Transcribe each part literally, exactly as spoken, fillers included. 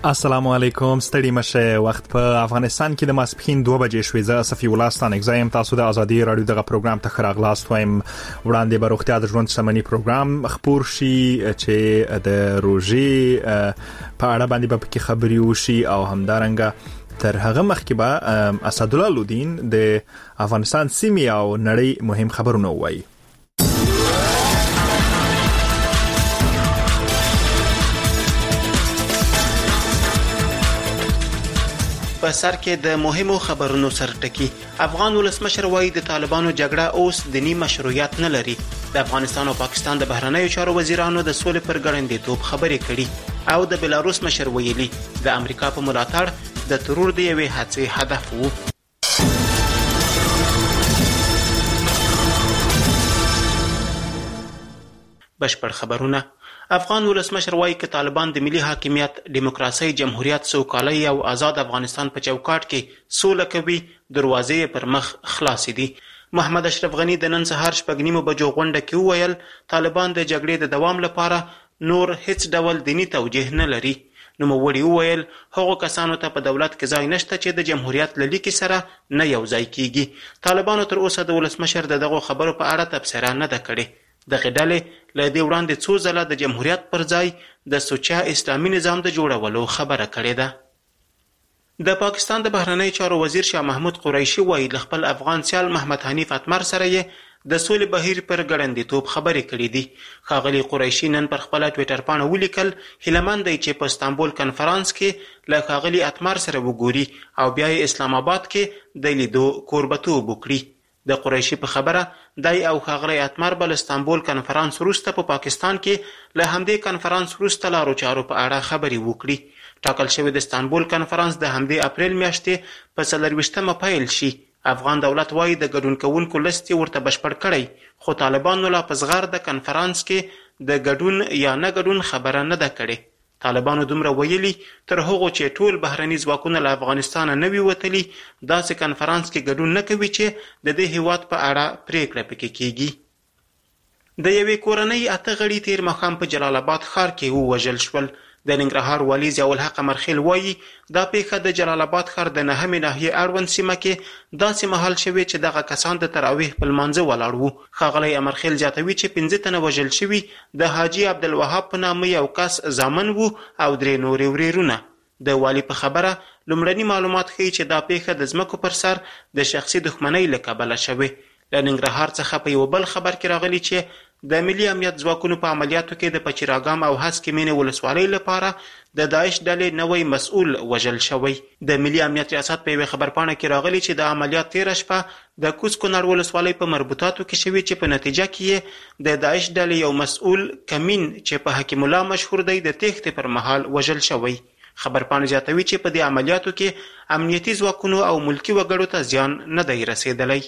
السلام علیکم، ستړي مشه. وخت په افغانستان کې د ماسپښین دوه بجې شوې. زه صفي الله ستانک زایم. تاسو د ازادي رادیو دغه پروګرام ته خراغلاست وایم. وړاندې به روغتیا د ژوند شتمنۍ پروګرام خپور شي چې د روژې په اړه باندې به پکې خبري وشي او همدارنګه تر هغه مخکې به اسدالله لودین د افغانستان سیمې او نړۍ مهم خبرونه وایي. په سر کې د مهمو خبرونو سرټکی. افغان ولسمشر وایي د طالبانو جګړه اوس دینی مشروعیت نه لري. د افغانستان او پاکستان د بهرنیو چارو وزیرانو د سولې پر ګړندېتوب خبرې کړي او د بلاروس مشر ویلي د امریکا په ملاتړ د ترور د یوې هڅې هدف وو. بشپړ خبرونه. افغان ولسمشر وایي چې طالبان د ملي حاکمیت، دیموکراسي، جمهوریت، سوکالۍ او آزاد افغانستان په چوکاټ کې سوله کوي، دروازې پر مخ خلاص دي. محمد اشرف غنی د نن سهار شپږ نیمو بجو غونډه کې وویل طالبان د جګړې د دوام لپاره نور هیڅ ډول دینی توجیه نه لري. نوموړي وویل هغو کسانو ته په دولت کې ځای نشته چې د جمهوریت له لیکې سره نه یو ځای کیږي. طالبانو تر اوسه د ولسمشر د دغو خبرو په اړه تبصره نه ده کړې. دغه ډلې له دې وړاندې څو ځله د جمهوریت پر ځای د سوچه اسلامي نظام د جوړولو خبره کړې ده. د پاکستان د بهرنیو چارو وزیر شاه محمود قریشي وایي له خپل افغان سیال محمد حنیف اتمر سره یې د سولې بهیر پر ګړندېتوب خبرې کړې دي. ښاغلي قریشي نن پر خپله ټویټر پاڼه ولیکل هیلهمند دی چې په استانبول کنفرانس کې له ښاغلي اتمر سره وګوري او بیا یې اسلام آباد کې د لیدو کوربتوب وکړي. د قریشي په خبره دای او ښاغلی اتمر به له استانبول کنفرانس وروسته په پاکستان کې له همدې کنفرانس وروسته لارو چارو په اړه خبرې وکړي. ټاکل شوی د استانبول کنفرانس د همدې اپریل میاشتې په څلرویشتمه پیل شي. افغان دولت وایي د ګډون کوونکو لست یې ورته بشپړ کړی، خو طالبانو لا په زغر د کنفرانس کې د ګډون یا نه ګډون خبره نه ده کړې. طالبانو دومره ویلي تر هغو چې ټول بهرني ځواکونه له افغانستانه نه وي وتلي داسې کنفرانس کې ګډون نه کوي چې د دې هیواد په اړه پریکړه پکې کیږي. د یوې کورنۍ اته غړي تیر ماښام په جلال آباد ښار کې ووژل شول. د ننګرهار والي ضیاء الحق مرخیل وایي دا پیښه د جلال آباد ښار د نهمې ناحیې اړوند سیمه کې داسې مهال شوې چې دغه کسان د تراویح په لمانځه ولاړ وو. ښاغلی امرخیل زیاتوي چې پنځه تنه وژل شوي د حاجي عبدالوهاب په نامه یو کس زامن وو او درې نورې ورېرونه. د والي په خبره لومړني معلومات ښیي چې دا پیښه د ځمکو پر سر د شخصي دښمنۍ له کبله شوې. له ننګرهار څخه په یو بل خبر کې راغلي چې د ملي امنیت ځواکونو په عملیاتو کې د پچیراګام او هسکې مینې ولسوالۍ لپاره د داعش ډلې نوی مسؤل وژل شوی. د ملي امنیت ریاست په یوې خبرپاڼه کې راغلي چې د عملیات تیره شپه د کوز کونړ ولسوالۍ په مربوطاتو کې شوي چې په نتیجه کې یې د داعش ډلې یو مسؤل کمین چې په حکیم الله مشهور دی د تېښتې پر مهال وژل شوی. خبرپاڼه زیاتوي چې په دې عملیاتو کې امنیتي ځواکونو او ملکي وګړو ته زیان نه دی رسېدلی.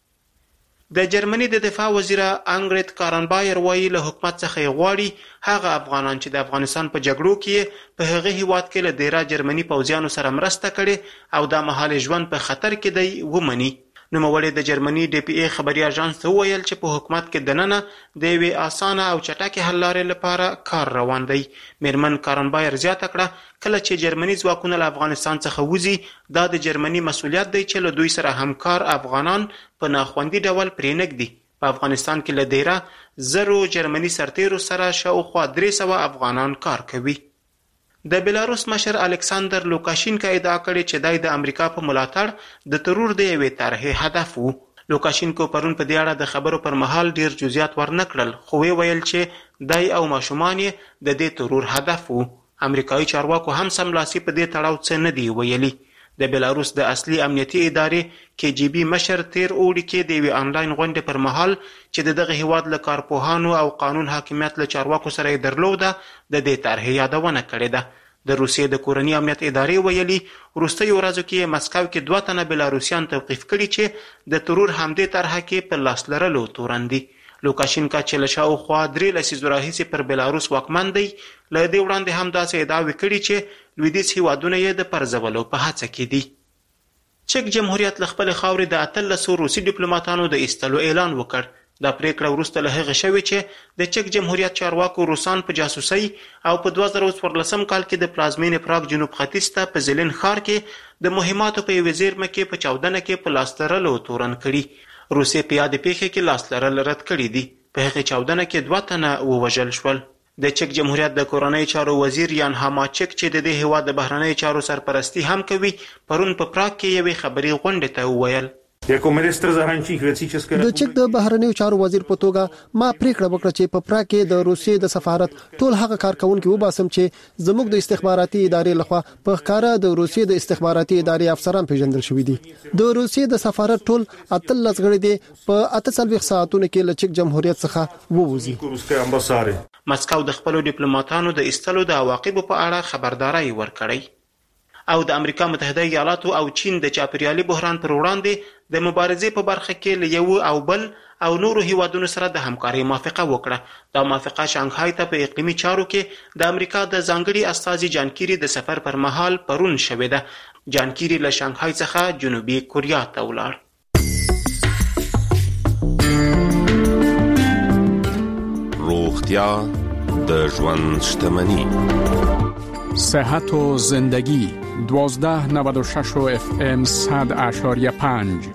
د جرمني د دفاع وزیره انګریت کارنبایر وایي له حکومت څخه یې غواړي هغه افغانان چې د افغانستان په جګړو کې په هغه هیواد کې له ډیره جرمني پوځیانو سره مرسته کړې او دا مهال ژوند په خطر کې دی ومني. نوموړي د جرمني ډي پی ای خبري اژانس ته وویل چې په حکومت کې دننه د یوې اسانه او چټکې حل لارې لپاره کار روان دی. میرمن کارنبایر زیاته کړه کله چې جرمني ځواکونه له افغانستان څخه وځي دا د جرمني مسؤلیت دی چې له دوی سره همکار افغانان په ناخوندي ډول پرې نږدي. په افغانستان کې له ډیره زرو جرمني سرتیرو سره شاوخوا درې سوه افغانان کار کوي. د بلاروس مشر الکساندر لوکاشینکا ادعا کړې چې دای د امریکا په ملاتړ د ترور د یوې طرحې هدف وو. لوکاشینکو پرون په دې اړه د خبرو پر مهال ډیر جزئیات ورنه کړل، خو وی ویل چې دای او ماشومان یې د دې ترور هدف وو. امریکایي چارواکو هم سملاسي په دې تړاو څه نه دی ویلي. د بلاروس د اصلي امنیتي ادارې کې جی بي مشر تیر اوړي کې د یوې انلاین غونډې پر مهال چې د دغه هیواد له کارپوهانو او قانون حاکمیت له چارواکو سره یې درلوده د دې طرحې یادونه کړې ده. د روسیې د کورني امنیت ادارې ویلي وروستیو ورځو کې مسکو کې دوه تنه بلاروسیان توقیف کړي چې د ترور همدې طرحه کې په لاس لرلو تورن دي. لوکاشینکا چې له شاوخوا درې لسیزو راهیسې پر بلاروس واکمن دی له دې وړاندې هم داسې ادعاوې کړي چې لویدیځ هیوادونه یې د پرځولو په هڅه کې دي. چک جمهوریت له خپلې خاورې د اتلسو روسي ډیپلوماتانو د ایستلو اعلان وکړ. دا پریکړه وروسته له هغې شوې چې د چک جمهوریت چارواکو روسان په جاسوسۍ او په دوه زره څوارلسم کال کې د پلازمینې پراګ جنوب ختیځ ته په زیلین ښار کې د مهماتو په یوې زیرمه کې په چاودنه کې په لاس لرلو تورن کړي. روسیې په یادې پیښې کې لاس لرل رد کړي دي. په هغې چاودنه کې دوه تنه ووژل شول. د چک جمهوریت د کورنۍ چارو وزیر یان هاماچک چې د دې هیواد د بهرنۍ چارو سرپرستی هم کوي پرون په پراګ کې یوې خبري غونډې ته وویل Jako minister zahraničních věcí České republiky د چک د بهرنیو چارو وزیر په توګه ما پریکړه وکړه چې په پراګ کې د روسیې د سفارت ټول هغه کارکونکو وباسم چې زموږ د استخباراتي ادارې لخوا په ښکارا د روسیې د استخباراتي ادارې افسران پیژندل شوي دي. د روسیې د سفارت ټول اتلس غړي دي په اته څلوېښت ساعتونو کې له چک جمهوریت څخه ووځي. مسکو د خپلو ډیپلوماټانو د ایستلو د عواقبو په اړه خبرداري ورکړې او د امریکا متحده ایالاتو او چین د چاپیریالي بحران پر وړاندې د مبارزې په برخه کې له یو او بل او نورو هیوادونو سره د همکارۍ موافقه وکړه. دا موافقه شانګهای ته په اقلیمي چارو کې د امریکا د ځانګړي استازي جان کیری د سفر پر مهال پرون شوې ده. جان کیری له شانګهای څخه جنوبي کوریا ته ولاړ. روغتیا د ژوند شتمني. صحت و زندگی دوازده نود و شش و اف ام صد اشاریه پنج.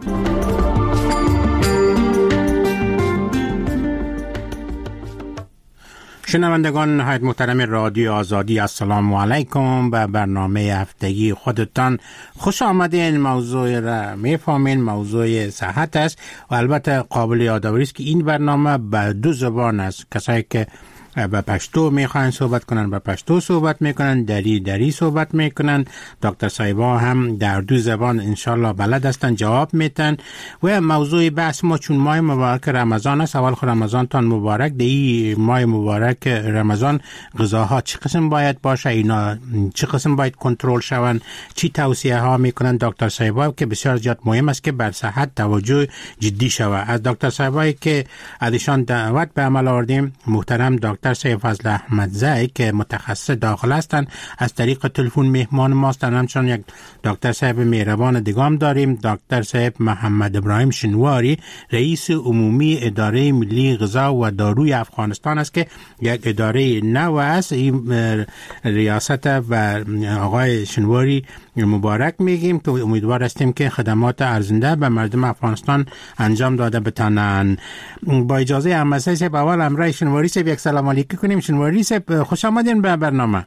شنوندگان های محترم رادیو آزادی، السلام علیکم. به برنامه هفتگی خودتان خوش آمدین. موضوع را میفهمین، موضوع صحت است و البته قابل یادآوری است که این برنامه به دو زبان است. کسایی که به پشتو میخواین صحبت کنن به پشتو صحبت میکنن، دری دری صحبت میکنن. دکتر صاحبا هم در دو زبان انشالله بلد هستن، جواب میتن. و موضوع بحث ما چون ماه مبارک رمضان است، اول خود رمضان تان مبارک. در این ماه مبارک رمضان غذاها چه قسم باید باشه، اینا چه قسم باید کنترل شون، چی توصیه ها میکنن دکتر صاحبا که بسیار زیاد مهم است که بر صحت توجه جدی شود. از دکتر صاحبایی که ازشان دعوت به عمل آوردیم محترم دکتر سید فضل احمدزی که متخصص داخل هستند از طریق تلفن مهمان ماست. همچنین یک دکتر صاحب مهربان دیگه داریم، دکتر صاحب محمد ابراهیم شنواری، رئیس عمومی اداره ملی غذا و داروی افغانستان است که یک اداره نو است. این ریاست و آقای شنواری مبارک میگیم که امیدوار هستیم که خدمات ارزنده به مردم افغانستان انجام داده بتانن. با اجازه احمدزی صاحب اول امرای شنواری صاحب یک سلام علیکم کنیم. شنواری صاحب خوش آمدین به برنامه.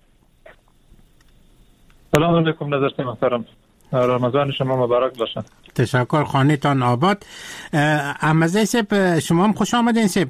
سلام علیکم نظر صاحب محترم، رمضان شما مبارک باشه. تشکر، خانه تان آباد. احمدزی صاحب شما هم خوش آمدین صاحب.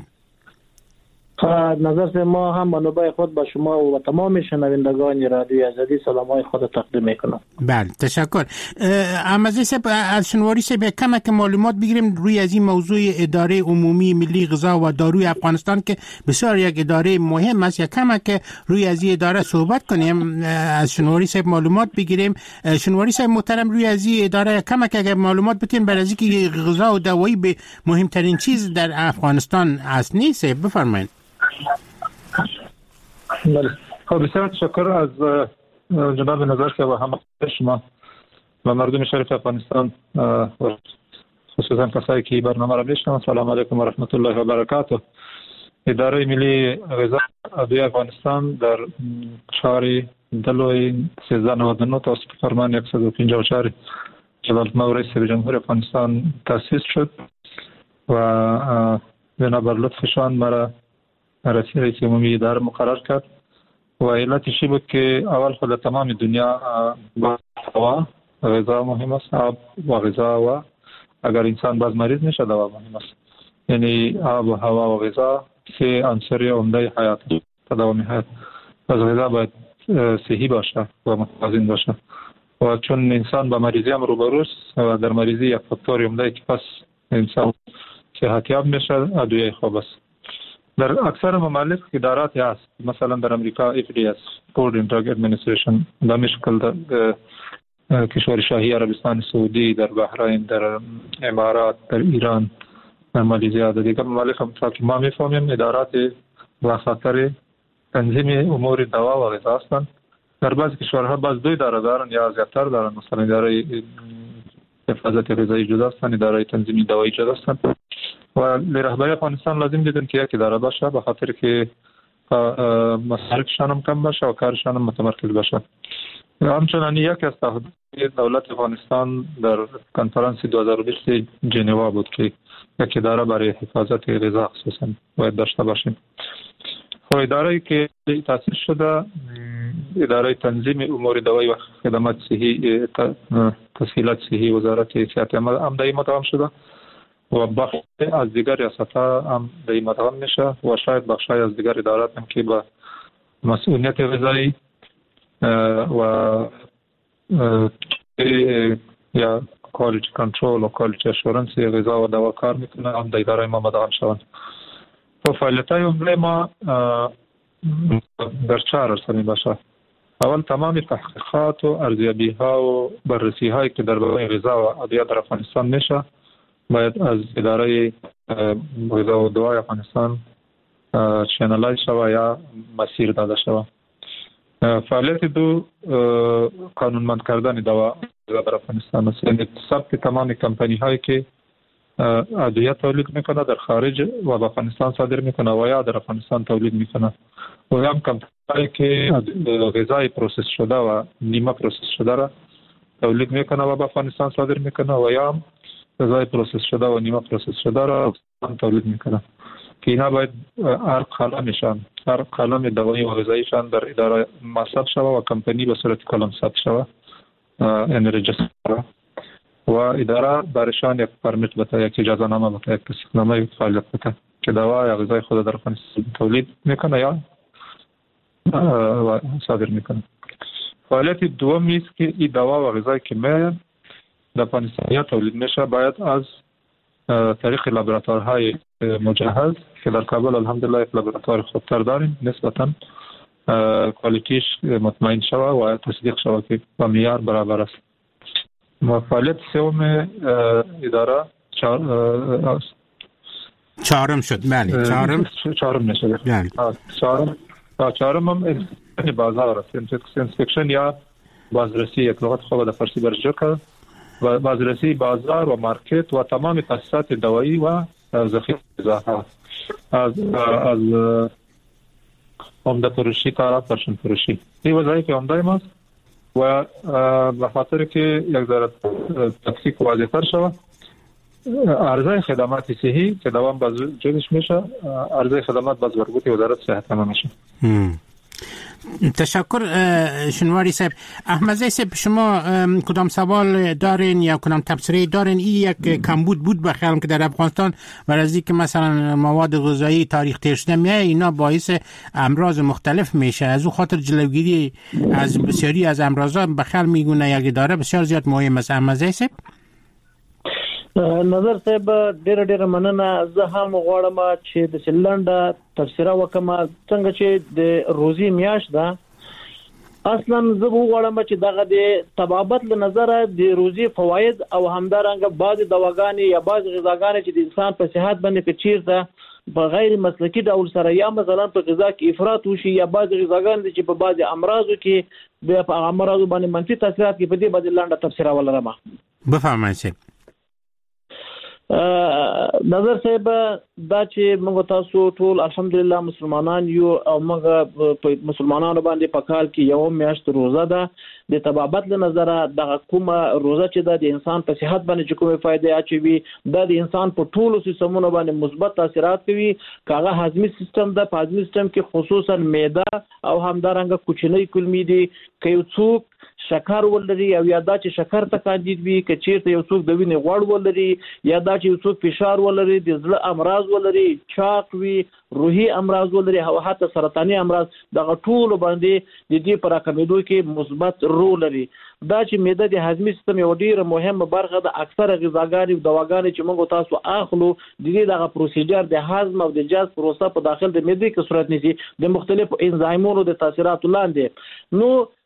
نظر ما هم منابع خود با شما و تمام شنوندگان رادیو آزادی سلامای خود تقدیم میکنم. بله تشکر. احمدزی صاحب از شنواری صاحب کم که معلومات بگیریم روی از این موضوع اداره عمومی ملی غذا و داروی افغانستان که بسیار یک اداره مهم است. یک کم که روی از این اداره صحبت کنیم، از شنواری صاحب معلومات بگیریم. شنواری صاحب محترم روی از این اداره کم که معلومات بتین برای اینکه غذا و دارویی به مهمترین چیز در افغانستان است نیست، بفرمایید. خب بسیار تشکر از جناب نظر که با همه شما و مردم شریف افغانستان و خصوصا کسایی که برنامه را میشنون. سلام علیکم و رحمت الله و برکاته. اداره ملی غذا داروی افغانستان در شهر دلوی سیزده نود و نه توسط فرمان صد و پنجاه و چهار جلال الملک رئیس جمهور افغانستان تأسیس شد و بنابر لطفشان مرا رئیس رئیس عمومی اداره مقرر کرد و علتش بود که اول خود تمام دنیا با هوا غذا مهم است، آب و غذا و اگر انسان باز مریض نشه دوا مهم است. یعنی آب و هوا و غذا سه عنصر عمده حیات تداوم حیات. پس غذا باید صحی باشه و متوازن باشه و چون انسان با مریضی هم روبروست و در مریضی یک فاکتور عمده که پس انسان صحتیاب میشه ادویه خوب است. در اکثر ممالک ادارات هست، مثلا در امریکا اف دی اس فود اند دراگ ادمنستریشن، در مشکل در کشور شاهی عربستان سعودی، در بحرین، در امارات، در ایران، در مالیزیا، در دیگر ممالک هم تا که ما میفهمیم ادارات با خاطر تنظیم امور دوا و غذا هستند. در بعضی کشورها باز دو اداره دارن یا زیادتر دارن، مثلا اداره حفاظت غذایی جدا هستند، اداره تنظیم دوایی جدا هستند و لرهبری افغانستان لازم دیدن که یک اداره باشه، به خاطر که مصارفشان هم کم باشه و کارشان هم متمرکز باشه. همچنان یک از تهدیدهای دولت افغانستان در کنفرانس دو هزار و بیست ژنوا بود که یک اداره برای حفاظت غذا خصوصا باید داشته باشیم. و اداره‌ای که تأسیس شده، اداره تنظیم امور دوایی و خدمات صحی، تسهیلات صحی وزارت صحت هم در مدام شده و بخش از دیگر ریاست‌ها هم در مدام میشه و شاید بخشای از دیگر ادارات هم که با مسئولیت غذایی و یا کوالیتی کنترل و کوالیتی اشورنس غذا و دوا کار میکنه هم در اداره ما مدام شوند. و فعالیت‌های عمومی ما در چهار عرصه باشه. اول تمام تحقیقات و ارزیابی‌ها و بررسی‌هایی که درباره غذا و ادویه در افغانستان میشه باید از اداره غذا و دوای افغانستان چینل‌های شوه یا مسیر داده شوه. فعالیت دو قانونمند کردن دوا در افغانستان است، یعنی ثبت تمام کمپانی‌هایی که ادویه تولید میکنه در خارج و به افغانستان صادر میکنه و یا در افغانستان تولید میکنه و هم کمپانی‌هایی که غذای پروسس شده و نیمه پروسس شده را تولید میکنه و به افغانستان صادر میکنه و یا هم غذای پروسس شده و نیمه پروسس شده را تولید میکنه که اینا باید هر قلمشان هر قلم دوایی و غذایشان در اداره مصرف شوه و کمپانی به صورت کلم ثبت شوه، یعنی رجستر شوه و اداره برشان یک پرمیت بده، یک اجازه نامه بده، یک تصدیقنامه فعالیت بده که دوا یا غذای خود در افغانستان تولید میکنه یا صادر میکنه. فعالیت دومی است که این دوا و غذایی که میاد در افغانستان یا تولید میشه باید از طریق لابراتوارهای مجهز که در کابل الحمدلله یک لابراتوار خودتر داریم نسبتا کوالیتیش مطمئن شوه و تصدیق شوه که با معیار برابر است. فعالیت سوم اداره چهار چهارم شد. بله چهارم چهارم نشده. بله چهارم چهارم هم بازار است، انسپکشن یا بازرسی، یک لغت خوب در فارسی برجا کرد و بازرسی بازار و مارکت و تمام تاسیسات دوایی و ذخیره غذاها از از عمده فروشی تا پرشن فروشی. این وظایف عمده ماست و به خاطر که یک ذره تفکیک واضح تر شود عرضه خدمات صحی که دوام باز جدش میشه، عرضه خدمات باز مربوط وزارت صحت هم میشه. تشکر شنواری صاحب. احمدزی صاحب شما کدام سوال دارین یا کدام تبصره دارین؟ این یک کمبود بود بخیالم که در افغانستان ورزی که مثلا مواد غذایی تاریخ تیر شده میه اینا باعث امراض مختلف میشه، از اون خاطر جلوگیری از بسیاری از امراضا بخیال میگونه یک اداره بسیار زیاد مهم است. احمدزی صاحب نظر صاحب ډېر ډېر مننه. زه هم غواړم چې د سلنډه تفسیره وکم څنګه چې د روزي میاشت ده. اصلا زه غواړم چې دغه د طبابت له نظره د روزي فواید او همدارنګه بعض دواګانې یا بعض غذاګانې چې د انسان په صحت باندې کچیر ده په غیر مسلکی ډول سره یا مثلا په غذا کې افراط وشي یا بعض غذاګانې چې په بعض امراضو کې د امراضو باندې منفي تاثیرات کې په دې باندې لاندې تفسیره ولرم. بفرمایئ. نظر صاحب دا چې موږ تاسو ټول الحمدلله مسلمانان یو او موږ په مسلمانانو باندې په کال کې یو میاشت روزه ده. د طبابت له نظره د کومه روزه چې د انسان په صحت باندې کومه فائدې اچوي دا د انسان په ټولو سیستمونو باندې مثبت تاثیرات کوي. کاغه هضمي سیستم د هضمي سیستم کې خصوصا معده او همدارنګه کوچنۍ کولمې دي که یو څوک شکر ولري او یا دا چې شکر ته کاندید وي که چیرته یو څوک د وینې غوړ ولري یا دا چې یو څوک فشار ولري د زړه امراض ولري چاق وي روحي امراض ولري او حتی سرطاني امراض دغه ټول باندې د دې پر کمیدو کې مثبت رول لري. دا چې معده د هضمي سیستم یو ډیره مهمه برخه ده. اکثره غذاګانې او دواګانې چې موږ تاسو اخلو د دې دغه پروسیجر د هضم او د جذب پروسه په داخل د معده کې صورت نیسي د مختلفو انزایمونو د تاثیراتو لاندې. نو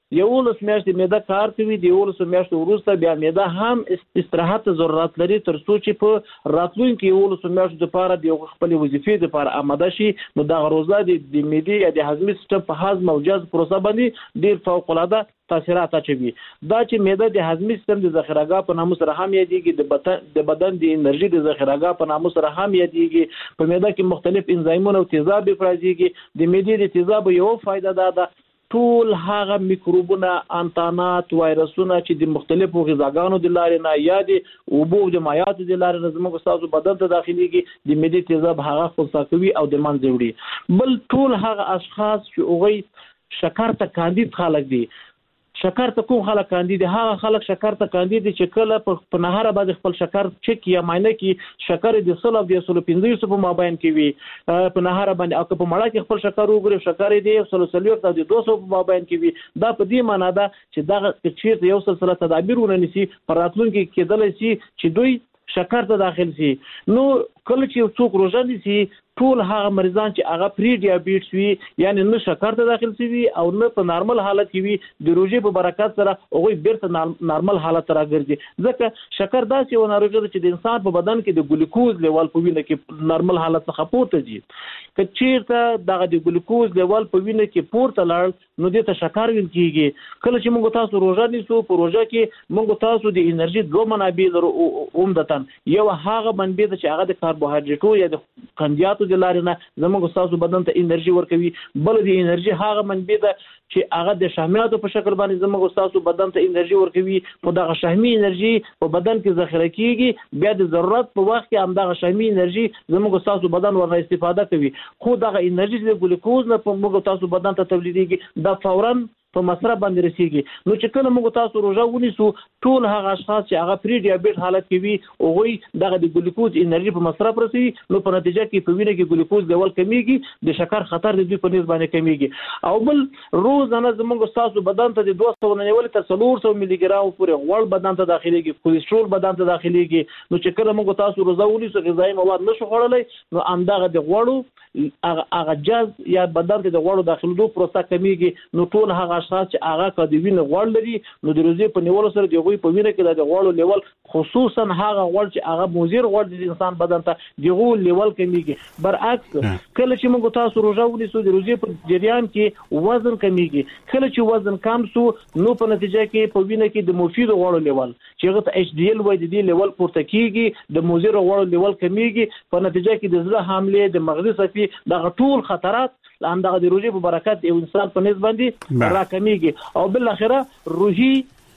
یولس میاشتې معده کار کوي، د یولس میاشتو وروسته بیا معده هم استراحت ضرورت لري تر څو چې په راتلونکي یولس میاشتو لپاره د خپل وظیفې لپاره آماده شي. نو دا روزه د معدې یا د هضمي سیستم په هضم او جذب پروسه باندې ډیر فوق العاده تاثیرات اچوي. دا چې معده د هضمي سیستم د ذخیره‌ګاه په نامه سره هم یادېږي، د بدن د بدن د انرژي د ذخیره‌ګاه په نامه سره هم یادېږي. په معده کې مختلف انزایمونه او تیزاب افرازېږي. د معدې د تیزاب یو فائدہ دا ده ټول هغه میکروبونه، انتانات، وایرسونه چې د مختلفو غذاګانو د لارې نه یا د اوبو د مایعاتو د لارې نه زموږ ستاسو بدن ته داخليږي، د معدې تیزاب هغه خپل کوي او د منځ وړي. بل ټول هغه اشخاص چې هغوی شکر ته کاندید خلک دي، شکر ته کوم خلک کاندید دي؟ هغه خلک شکر ته کاندید دي چې کله په نهار باندې خپل شکر چک یا معاینه کې شکر د سل او د سل پنځه په مابین کې وي په نهار باندې، او په مړه کې خپل شکر وګوري شکر دی سل سلوت او د دوه سوه په مابین کې وي. دا په دې معنی ده چې دا چې یو سلسله تدابیر ونیسي پر راتلونکي کېدلی شي چې دوی شکر ته داخل شي. نو کله چې څوک روزه نیسي ټول هغه مریضان چې هغه پری ډیابیټس وي، یعنی نه شکر ته داخل شي او نه په نارمل حالت کې وي، د روزې په برکت سره هغوی بیرته نارمل حالت ته راګرځي. ځکه شکر داسې یوه ناروغي ده چې د انسان په بدن کې د ګلوکوز لیول په وینه کې نارمل حالت څخه پورته ځي. که چیرته دغه د ګلوکوز لیول په وینه کې پورته لاړ نو دې ته شکر ویل کېږي. کله چې موږ تاسو روزه نیسو، په روزه کې موږ تاسو د انرژي دوه منابع لرو عمدتاً. یو هغه منبع ده چې هغه د کاربوهایډریټو یا د قندیاتو د لارې نه زموږ ستاسو بدن ته انرژي ورکوي. بل د انرژي هغه منبع ده چې هغه د شحمیاتو په شکل باندې زموږ ستاسو بدن ته انرژي ورکوي. په دغه شحمي انرژي په بدن کې ذخیره کیږي، بیا د ضرورت په وخت کې هم دغه شحمي انرژي زموږ ستاسو بدن ورنه استفاده کوي. خو دغه انرژي د ګلوکوز نه په موږ تاسو بدن ته تولیدېږي، دا فوراً په مصرف باندې رسیږي. نو چې کله موږ تاسو روزه ونیسو ټول هغه اشخاص چې هغه پری ډیابیټ حالت کې وي هغوی دغه د ګلوکوز انرژي په مصرف رسوي، نو په نتیجه کې په وینه کې ګلوکوز لیول کمیږي، د شکر خطر د دوی په نسبت باندې کمیږي. او بل روزانه زموږ تاسو بدن ته د دوه سوه نه نیولې تر څلور سوه ملي ګرام پورې غوړ بدن ته داخليږي، کولیسټرول بدن ته داخليږي. نو چې کله موږ تاسو روزه ونیسو غذایی مواد نشو خوړلی نو همدغه د غوړو هغه جذب یا بدن ته د غوړو داخلېدو پروسه کمیږي. نو ټول هغه اشخاص چې هغه که د وینې غوړ لري نو د روزې په نیولو سره د هغوی په وینه کې د غوړو لیول، خصوصا هغه غوړ چې هغه مضر غوړ د انسان بدن ته د هغو لیول کمیږي. برعکس کله چې موږ تاسو روزه ونیسو د روزې په جریان کې وزن کمیږي. کله چې وزن کم سو نو په نتیجه کې په وینه کې د مفیدو غوړو لیول چې هغه ته ایچ ډي ایل وایي د دې لیول پورته کیږي، د مضر غوړو لیول کمیږي. په نتیجه کې د زړه حملې، د مغزي صفي، دغه ټول خطرات همدغه د روزې په برکت یو انسان په نسبت باندې راکمیږي. او بل اخره روحي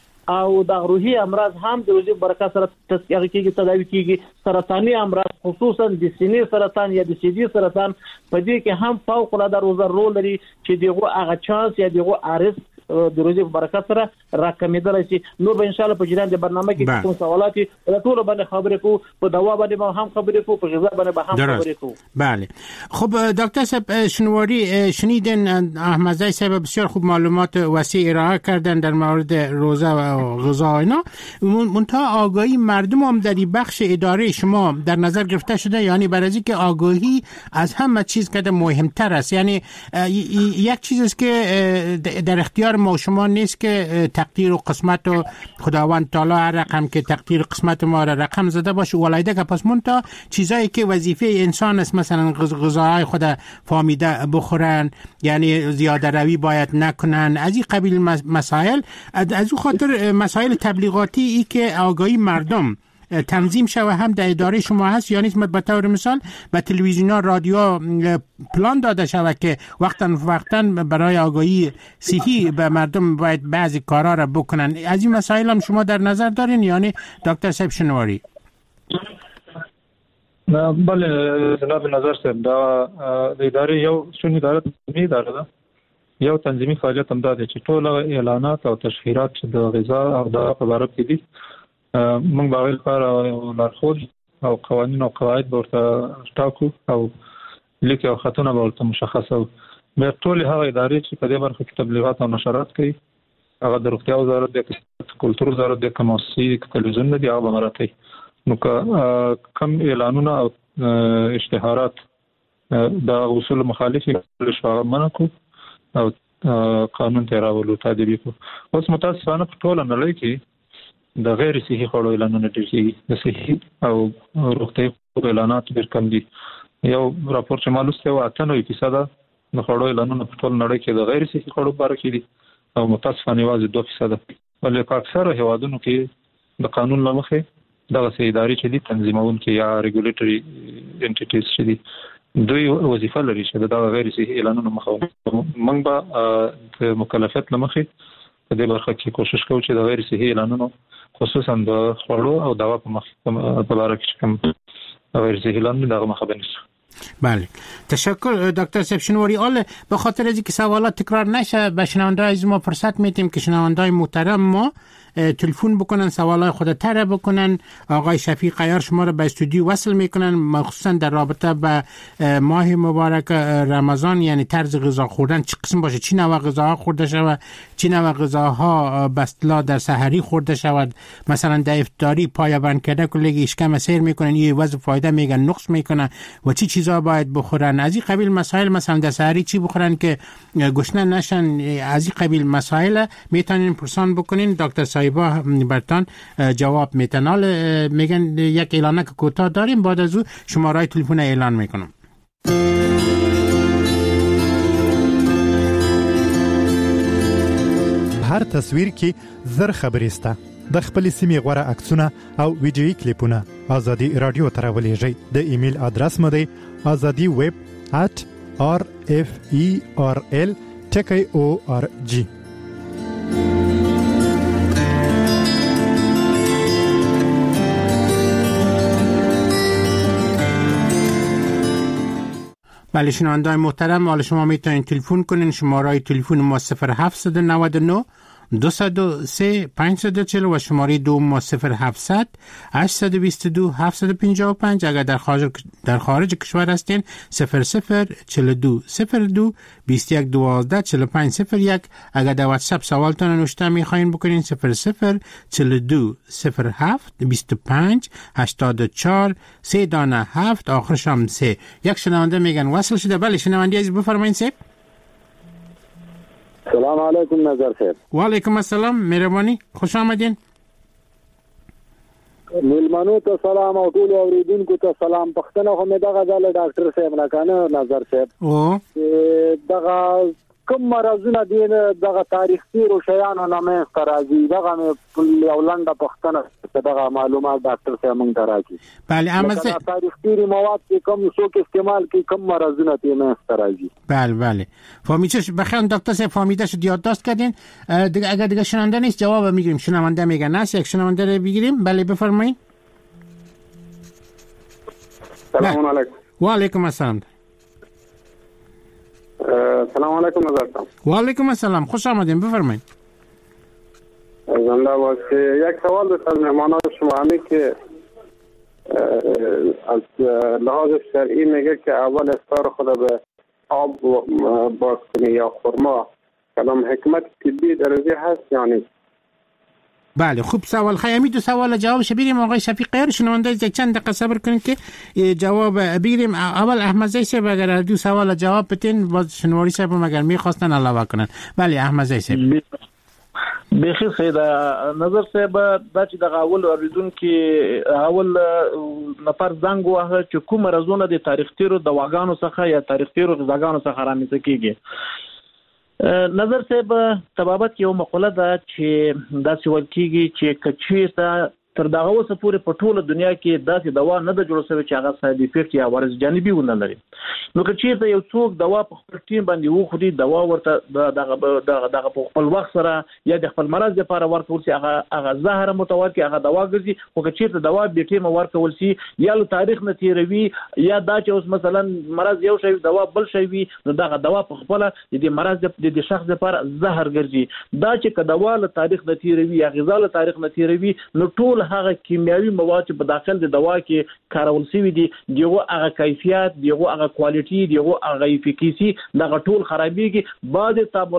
او د روحي امراض هم د روزې برکت سره تسکیه کیږي، تداوی کیږي. سرطاني امراض خصوصا د سینې سرطان یا د سیدي سرطان په دې کې هم فوق العاده روزه رول لري چې دغه هغه چانس یا دغه ارز د روزې په برکت سره راکمیدلی شي. نو به ان شاء الله په جریان د برنامه کې کوم سوالات په ټول باندې خبرې کوو، په دوا باندې هم خبرې کوو، په غذا باندې به هم خبرې کوو. بله. خب دکتر صاحب شنواری شنیدن احمدزی صاحب بسیار خوب معلومات وسیع ارائه کردن در مورد روزه و غذا اینا. منتها آگاهی مردم هم در این بخش اداره شما در نظر گرفته شده، یعنی برای اینکه آگاهی از همه چیز که مهمتر است. یعنی یک چیز است که در اختیار ما شما نیست که تقدیر و قسمت و خداوند تعالی هر رقم که تقدیر قسمت ما را رقم زده باشه ولایده که پس منتها چیزایی که وظیفه انسان است، مثلا غذاهای خود فامیده بخورن، یعنی زیاده روی باید نکنن، از این قبیل مسائل. از او خاطر مسائل تبلیغاتی ای که آگاهی مردم تنظیم شوه هم در اداره شما هست، یعنی به طور مثال به تلویزیون ها رادیو پلان داده شوه که وقتا وقتا برای آگاهی صحی به مردم باید بعضی کارا را بکنن. از این مسائل هم شما در نظر دارین یعنی دکتر صاحب شنواری؟ بله جناب نظر صاحب، دا د ادارې یو شنو اداره تنظیمي اداره ده، یو تنظیمي فعالیت هم دا دی چې ټول اعلانات او تشهیرات د غذا او دوا په باره کې دي موږ به هغې لپاره لارښود او قوانین او قواعد به ورته ټاکو او لیک او خطونه به ورته مشخصوو. بیا ټولې هغه ادارې چې په دې برخه کې تبلیغات او نشرات کوي، هغه د روغتیا وزارت دی، کلتور وزارت دی، که موسسې که تلویزیون دی، هغه به مرا کوي. نو که کم اعلانونه او اشتهارات د اصول مخالف وي هغه منع کړو او قانون ته راولو تادیبي کو. اوس متاسفانه په ټوله نړۍ کې د غیر صحي خوړو اعلانونه ډېر کېږي. د صحي او روغتیايي خوړو اعلانات ډېر کم دي. یو راپور چې ما لوستی و اته نوي فیصده د خوړو اعلانونه په ټوله نړۍ کې د غیر صحي خوړو په اړه کې دي او متاسفانه یوازې دوه فیصده. ولې په اکثره هیوادونو کې د قانون له مخې دغه ادارې چې دي تنظیمونکي یا ریګولیټري انټیټیز چې دي دوی وظیفه لري چې دا غیر صحي اعلانونه مخاوي. موږ به د مکلفیت لمخې په دې برخه کې کوشش کوو چې د غیر صحي اعلانونو خصوصا د خوړو او دوا په مخ په اړه کې کوم غیر صحي اعلان دغه مخه بنشي. بله تشکر دکتر صاحب شنواری. آل به خاطر از اینکه سوالات تکرار نشه به شنونده‌های ما فرصت میدیم که شنونده‌های محترم ما تلفن بکنن سوالای خود طرح بکنن. آقای شفیق عیار شما را به استودیو وصل میکنن مخصوصا در رابطه به ماه مبارک رمضان، یعنی طرز غذا خوردن چه قسم باشه، چی نوع غذاها خورده شود، چی نوع غذاها به اصطلاح در سحری خورده شود. مثلا در افطاری پایبند کرده کلی اشکم سیر میکنن، یه وضع فایده میگن نقص میکنن و چی چیزا باید بخورن. از این قبیل مسائل مثلا در سحری چی بخورن که گشنه نشن، از این قبیل مسائل میتونین پرسان بکنین. دکتر صاحبا برتان جواب میتنال میگن. یک اعلانه که کوتاه داریم بعد از او شماره تلفن اعلان میکنم. هر تصویر کې زر خبرې سته. د خپل سیمې غوړه عکسونه او ویډیويي کلیپونه ازادي رادیو ته راولېږئ. د ایمیل ادرس مو دی azadi web at r f e r l ټکی او ار جی. بله شنونده‌های محترم، حالا شما میتونید تلفن کنین. شماره تلفن ما صفر هفت نه نه دو صفر سه پنج چهار صفر و شماره دو ما صفر هفتصد هشت دو دو هفت پنج پنج. اگر در خارج در خارج کشور هستین صفر صفر چهل و دو صفر دو بیست و یک دوازده چهل و پنج صفر یک. اگر در واتساپ سوالتون نوشته میخواین بکنین صفر صفر چهل و دو صفر هفت بیست و پنج هشتاد و چهار سه دانه هفت آخرش هم سه. یک شنونده میگن وصل شده. بله شنونده عزیز بفرمایید صاحب. سلام علیکم نظر صاحب. و علیکم السلام، مهربانی، خوش آمدین. ملمنو ته سلام او ټول اوریدونکو ته سلام. پښتنه خو مې دغه ځل ډاکټر صاحب نه کنه نظر صاحب او دغه کوم مرزونه دي دغه تاریخ تیرو شیانو نامه راځي دغه یو لنډه پښتنه دغه معلومات ډاکټر صاحب مونږ ته راځي. بله اما زه تاریخ تیری مواد کې کوم څوک استعمال کوي کوم مرزونه ته نه راځي. بله بله فهمیدش. بخیر دکتر صاحب فهمیده شد، یادداشت کردین. دیگه اگر دیگه شنونده نیست جواب میگیریم. شنونده میگن نه، یک شنونده رو بگیریم. بله بفرمایید. سلام علیکم. و علیکم السلام. سلام علیکم نظر صاحب. و علیکم السلام، خوش آمدین، بفرمایید. زنده باشید. یک سوال داشت از مهمانان شما همی که از لحاظ شرعی میگه که اول افطار خود به آب باز کنی یا خرما، کلام حکمت طبی در ازی هست یعنی؟ بله خوب سوال. خیلی دو سوال جوابش بگیریم. آقای شفیق عیار شنونده یک چند دقیقه صبر کنید که جواب بگیریم. اول احمد زی صاحب اگر دو سوال جواب بدین باز شنواری صاحب اگر میخواستن علاوه کنن. بله احمد زی صاحب. بخیر سید نظر صاحب دا چې د اول اوریدون کې اول نفر زنګ واه چې کوم مرزونه د تاریخ تیرو د واګانو څخه یا تاریخ تیرو غذاګانو څخه رامنځته کیږي. نظر صاحب طبابت یو مقوله ده چې دا څه ورکیږي چې کچې تر دغه وسه پورې په ټوله دنیا کې داسې دوا نه د جوړ شوی چې هغه ساید افیکټ یا ورز جانبي ونه لري. نو که چیرته یو څوک دوا په خپل ټیم باندې وخوري، دوا ورته دغه دغه په خپل وخت سره یا د خپل مرض لپاره ورکول شي، هغه هغه زهر متواتي هغه دوا ګرځي. خو که چیرته دوا به ټیم ورکول شي یا له تاریخ نه تیروي یا دا چې اوس مثلا مرض یو شی دوا بل شی وي، نو دغه دوا په خپل د دې مرض د شخص لپاره زهر ګرځي. دا چې که دوا له تاریخ نه تیروي یا غذا له تاریخ نه تیروي، نو ټول هغه کیمیاوي مواد چې په داخل د دوا کې کارول شوي دي دغه هغه کیفیت دغه هغه کوالټي دغه هغه افیکاسي دغه ټول خرابېږي. بعض تعاملات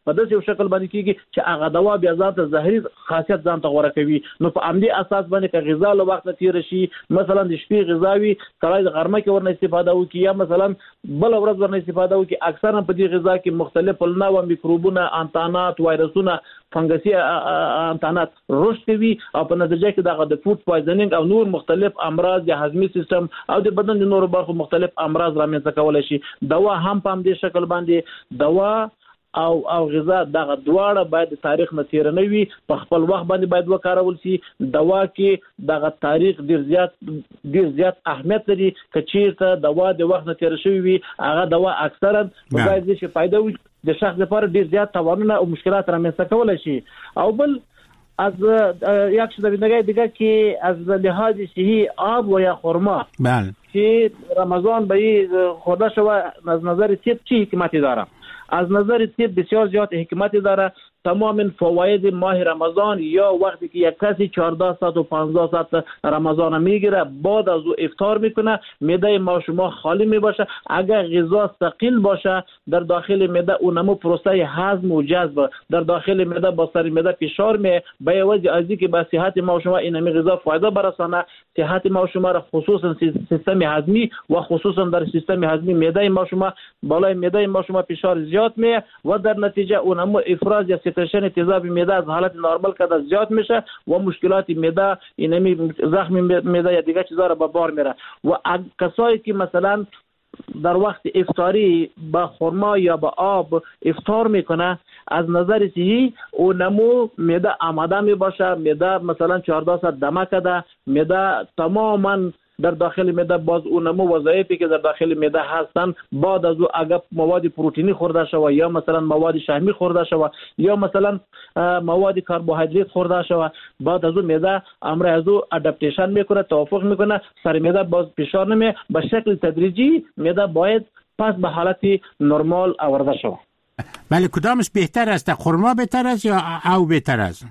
په داسې یو شکل باندې کیږي چې هغه دوا بیا ذات زهري خاصیت ځان ته غوړه کوي. نو په عمدي اساس باندې که غذا له وخت تیر شي، مثلا د شپې غذاوي سړی د غرمه کې ورنه استفاده وکړي یا مثلا بل ورځ ورنه استفاده وکړي، اکثرا په دې غذا کې مختلف النوع میکروبونه، انتانات، وایرسونه، فنګسي انتانات رشد کوي او په نتیجه کې دغه د فود پویزنینګ او نور مختلف امراض یا هضمي سیستم او د بدن د نورو برخو مختلف امراض رامنځته کولای شي. دوا هم په دې شکل باندې دوا او او غذا دغه دواړه باید تاریخ نه تیر نه وي، په خپل وخت باندې باید وکارول شي. دوا کې دغه تاریخ ډیر زیات ډیر زیات اهمیت لري. که چیرته دوا د وخت نه تیر شوی وي، هغه دوا اکثرا باید چې فائدہ وي د شخص لپاره ډیر زیات تاوانونه او مشکلات رامنځته کولای شي. او بل از یک شده بینگاه دیگه که از لحاظ صحی آب و یا خرما بله که رمضان به خورده شوه از نظر طب چی حکمتی داره؟ از نظر طب بسیار زیاد حکمتی داره. تمام فواید ماه رمضان یا وقتی که یک کسی چهارده ساعت و پانزده ساعت رمضان میگیره بعد از او افطار میکنه، معده ما شما خالی میباشه. اگر غذا ثقیل باشه در داخل معده اون نمو پروسه هضم و جذب در داخل معده با سر معده فشار می به وجه از اینکه به صحت ما شما این غذا فایده برسانه، صحت ما شما را خصوصا سیستم هضمی و خصوصا در سیستم هضمی معده ما شما بالای معده ما شما فشار زیاد می و در نتیجه اون نمو افراز یا سیتوشن تیزاب معده از حالت نرمال کده زیاد میشه و مشکلات معده اینمی زخم معده یا دیگه چیزا را به بار میره. و کسایی که مثلا در وقت افطاری با خرما یا با آب افطار میکنه از نظر صحی او نمو معده آماده می باشه، معده مثلا چهارده ساعت دمه کده، معده تماما در داخل معده باز اون نمو وظایفی که در داخل معده هستن بعد از او اگر مواد پروتئینی خورده شوه یا مثلا مواد شحمی خورده شوه یا مثلا مواد کربوهیدرات خورده شوه، بعد از او معده امر از او ادپتیشن میکنه، توافق میکنه، سر معده باز فشار نمی به شکل تدریجی معده باید پس به حالت نرمال آورده شوه. بله، کدامش بهتر است؟ خرما بهتر است یا او بهتر است؟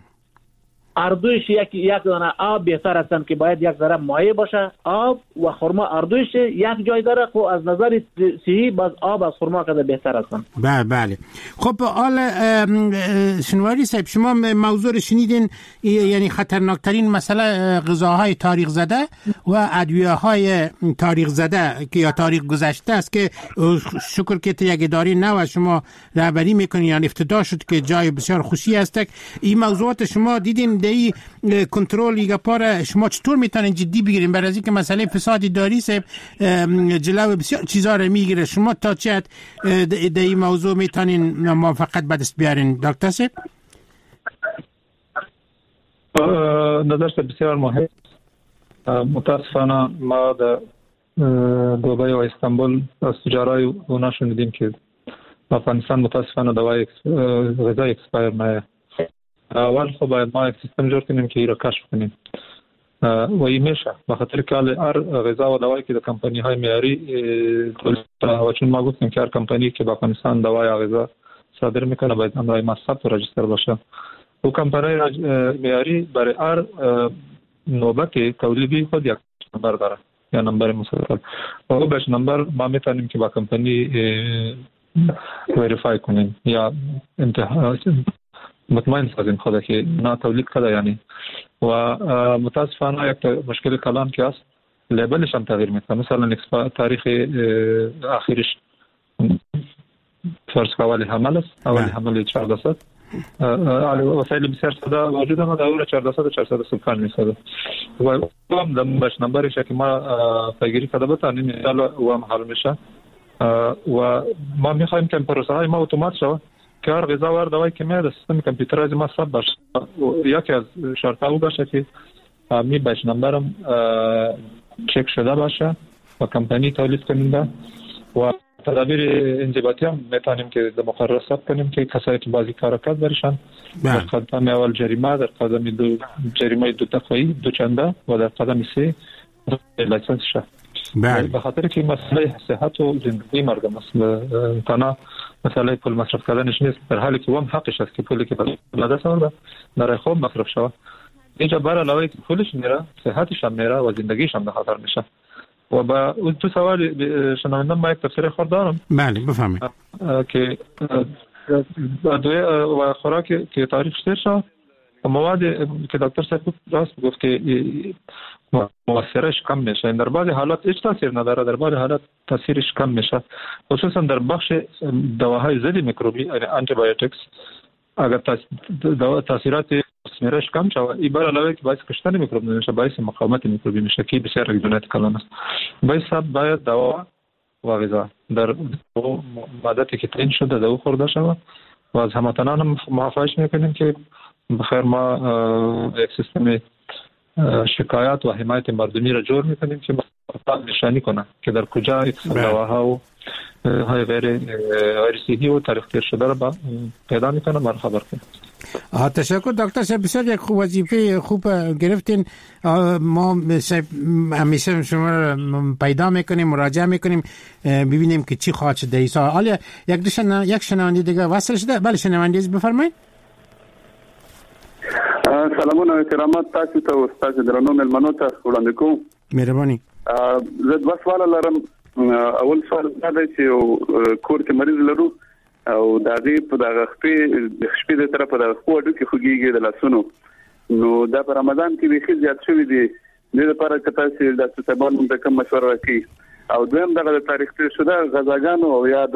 اردویش یک یک دانه آب بهتر هستن که باید یک ذره مایع باشه. آب و خرما اردویش یک جای داره، خب از نظر صحی باز آب از خرما کده بهتر هستن. بله بله. خب حالا شنواری صاحب، شما موضوع شنیدین، یعنی خطرناکترین مسئله غذاهای تاریخ زده و ادویه‌های تاریخ زده که یا تاریخ گذشته است که شکر که یک اداره نو شما رهبری میکنین، یعنی افتتاح شد که جای بسیار خوشی است. این موضوعات شما دیدین دی کنترل ایگا پاره شما چطور میتونین جدی بگیرین؟ برای اینکه مسئله فساد اداری صاحب جلو بسیار چیزا رو میگیره. شما تا چه حد در این موضوع میتونین موافقت به دست بیارین دکتر صاحب؟ نظر بسیار مهم. متاسفانه ما در دبی و استانبول از تجارای اونا شنیدیم که افغانستان متاسفانه دوای غذای اکسپایر نه. اول خب باید ما یک سیستم جور کنیم که این را کشف کنیم و این میشه به خاطر که هر غذا و دوایی که در کمپانی های معیاری و چون ما گفتیم که هر کمپانی که با افغانستان دوای غذا صادر میکنه باید امرای مصرف و رجیستر باشه. و کمپانی معیاری برای هر نوبت تولیدی خود یک نمبر داره یا نمبر مسجل و او بهش نمبر ما میتونیم که با کمپانی وریفای کنیم یا انتها مطمئن سازیم خدا که نه تولید کده. یعنی و متاسفانه یک مشکل کلان که است لیبلش هم تغییر میکنه. مثلا تاریخ آخرش فرض که اولی حمل است، اولی حمل چهارده صد وسایل بسیار ساده وجود ما در اول چهارده صد و چهارصد و پنج میساده و هم در بش نمبرش که ما پیگیری کرده بتانیم مثال و هم حل میشه و ما میخوایم که پروسه های ما اتومات شود که هر غذا و هر دوایی که میاد سیستم کامپیوترایز ما ثبت باشه. یکی از شرط ها باشه که می بش نمبرم چک شده باشه و کمپانی تولید کننده و تدابیر انضباطی هم میتونیم که در مقرر ثبت کنیم که کسایی که بازی کارکرد برشن در قدم اول جریمه، در قدم دو جریمه دو دفعی دو چنده و در قدم سه لایسنس شه. به خاطر که مسئله صحت و زندگی مردم است، تنها مسئله پول مصرف کردنش نیست، در حالی که هم حقش است که پولی که به دست آورده در خوب مصرف شود. اینجا بر علاوه که پولش میره صحتش هم میره و زندگیش هم به خطر میشه. و با تو سوال شنوندم ما یک تفسیر خود دارم. بله بفهمید که ادویه و خوراک که تاریخ شده شد مواد که دکتر صاحب راست گفت که مؤثرش کم میشه. در بعضی حالات هیچ تاثیر نداره، در بعضی حالات تاثیرش کم میشه، خصوصا در بخش دواهای ضد میکروبی یعنی آنتی بایوتیکس. اگر تاثیرات مسمرش کم شود این بر علاوه که باعث کشتن میکروب نمیشه، باعث مقاومت میکروبی میشه که بسیار گزینات کلان است. باید سب باید دوا و غذا در مادتی که تعیین شده دوا خورده شود و از هموطنان هم معافیش میکنیم که بخیر ما یک سیستم شکایت و حمایت مردمی را جور میکنیم که نشانی کنه که در کجا دواها و های غیر غیر صحی و تاریخ تیر شده را پیدا میکنه ما خبر کنه. تشکر دکتر صاحب، بسیار یک خوب وظیفه خوب گرفتین. ما همیشه شما را پیدا میکنیم، مراجعه میکنیم ببینیم که چی خواهد شده. ایسا حالا یک دشن یک شنونده دیگه وصل شده. بله شنونده بفرمایید. سلامونه او احترامات تاسو ته او تاسو درنو ملمنو ته وړاندې کوم. مهرباني. زه دوه سوال لرم. اول سوال دا دی چې کور کې مریض لرو او دا غي په دغه خپې خپې د طرفه د خوړو کې خوږیږي د لاسونو، نو دا په رمضان کې به خې زیات شوی دی. د لپاره کته چې د ستبان د کوم مشوره کوي او دویم دغه تاریخ ته شوه غزاګانو او یا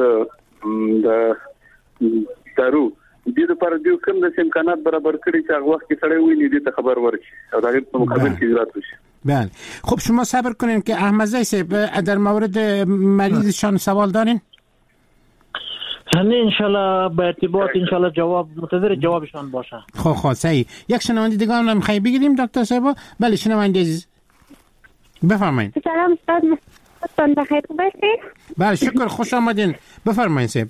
د دارو د لپاره د کوم د امکانات برابر کړي چې هغه وخت کې سړی ویني دي ته خبر ورکړي او دا غیر په مقابل کې اجرات وشي. بله خب شما صبر کنین که احمد صاحب در مورد مریضشان سوال دارین؟ نه انشالله به ارتباط انشالله جواب منتظر جوابشان باشه. خب خب صحیح. یک شنونده دیگه هم می‌خوای بگیریم دکتر صاحب؟ بله شنونده عزیز بفرمایید. سلام استاد، مستان بخیر باشید. بله شکر، خوش آمدین. بفرمایید صاحب.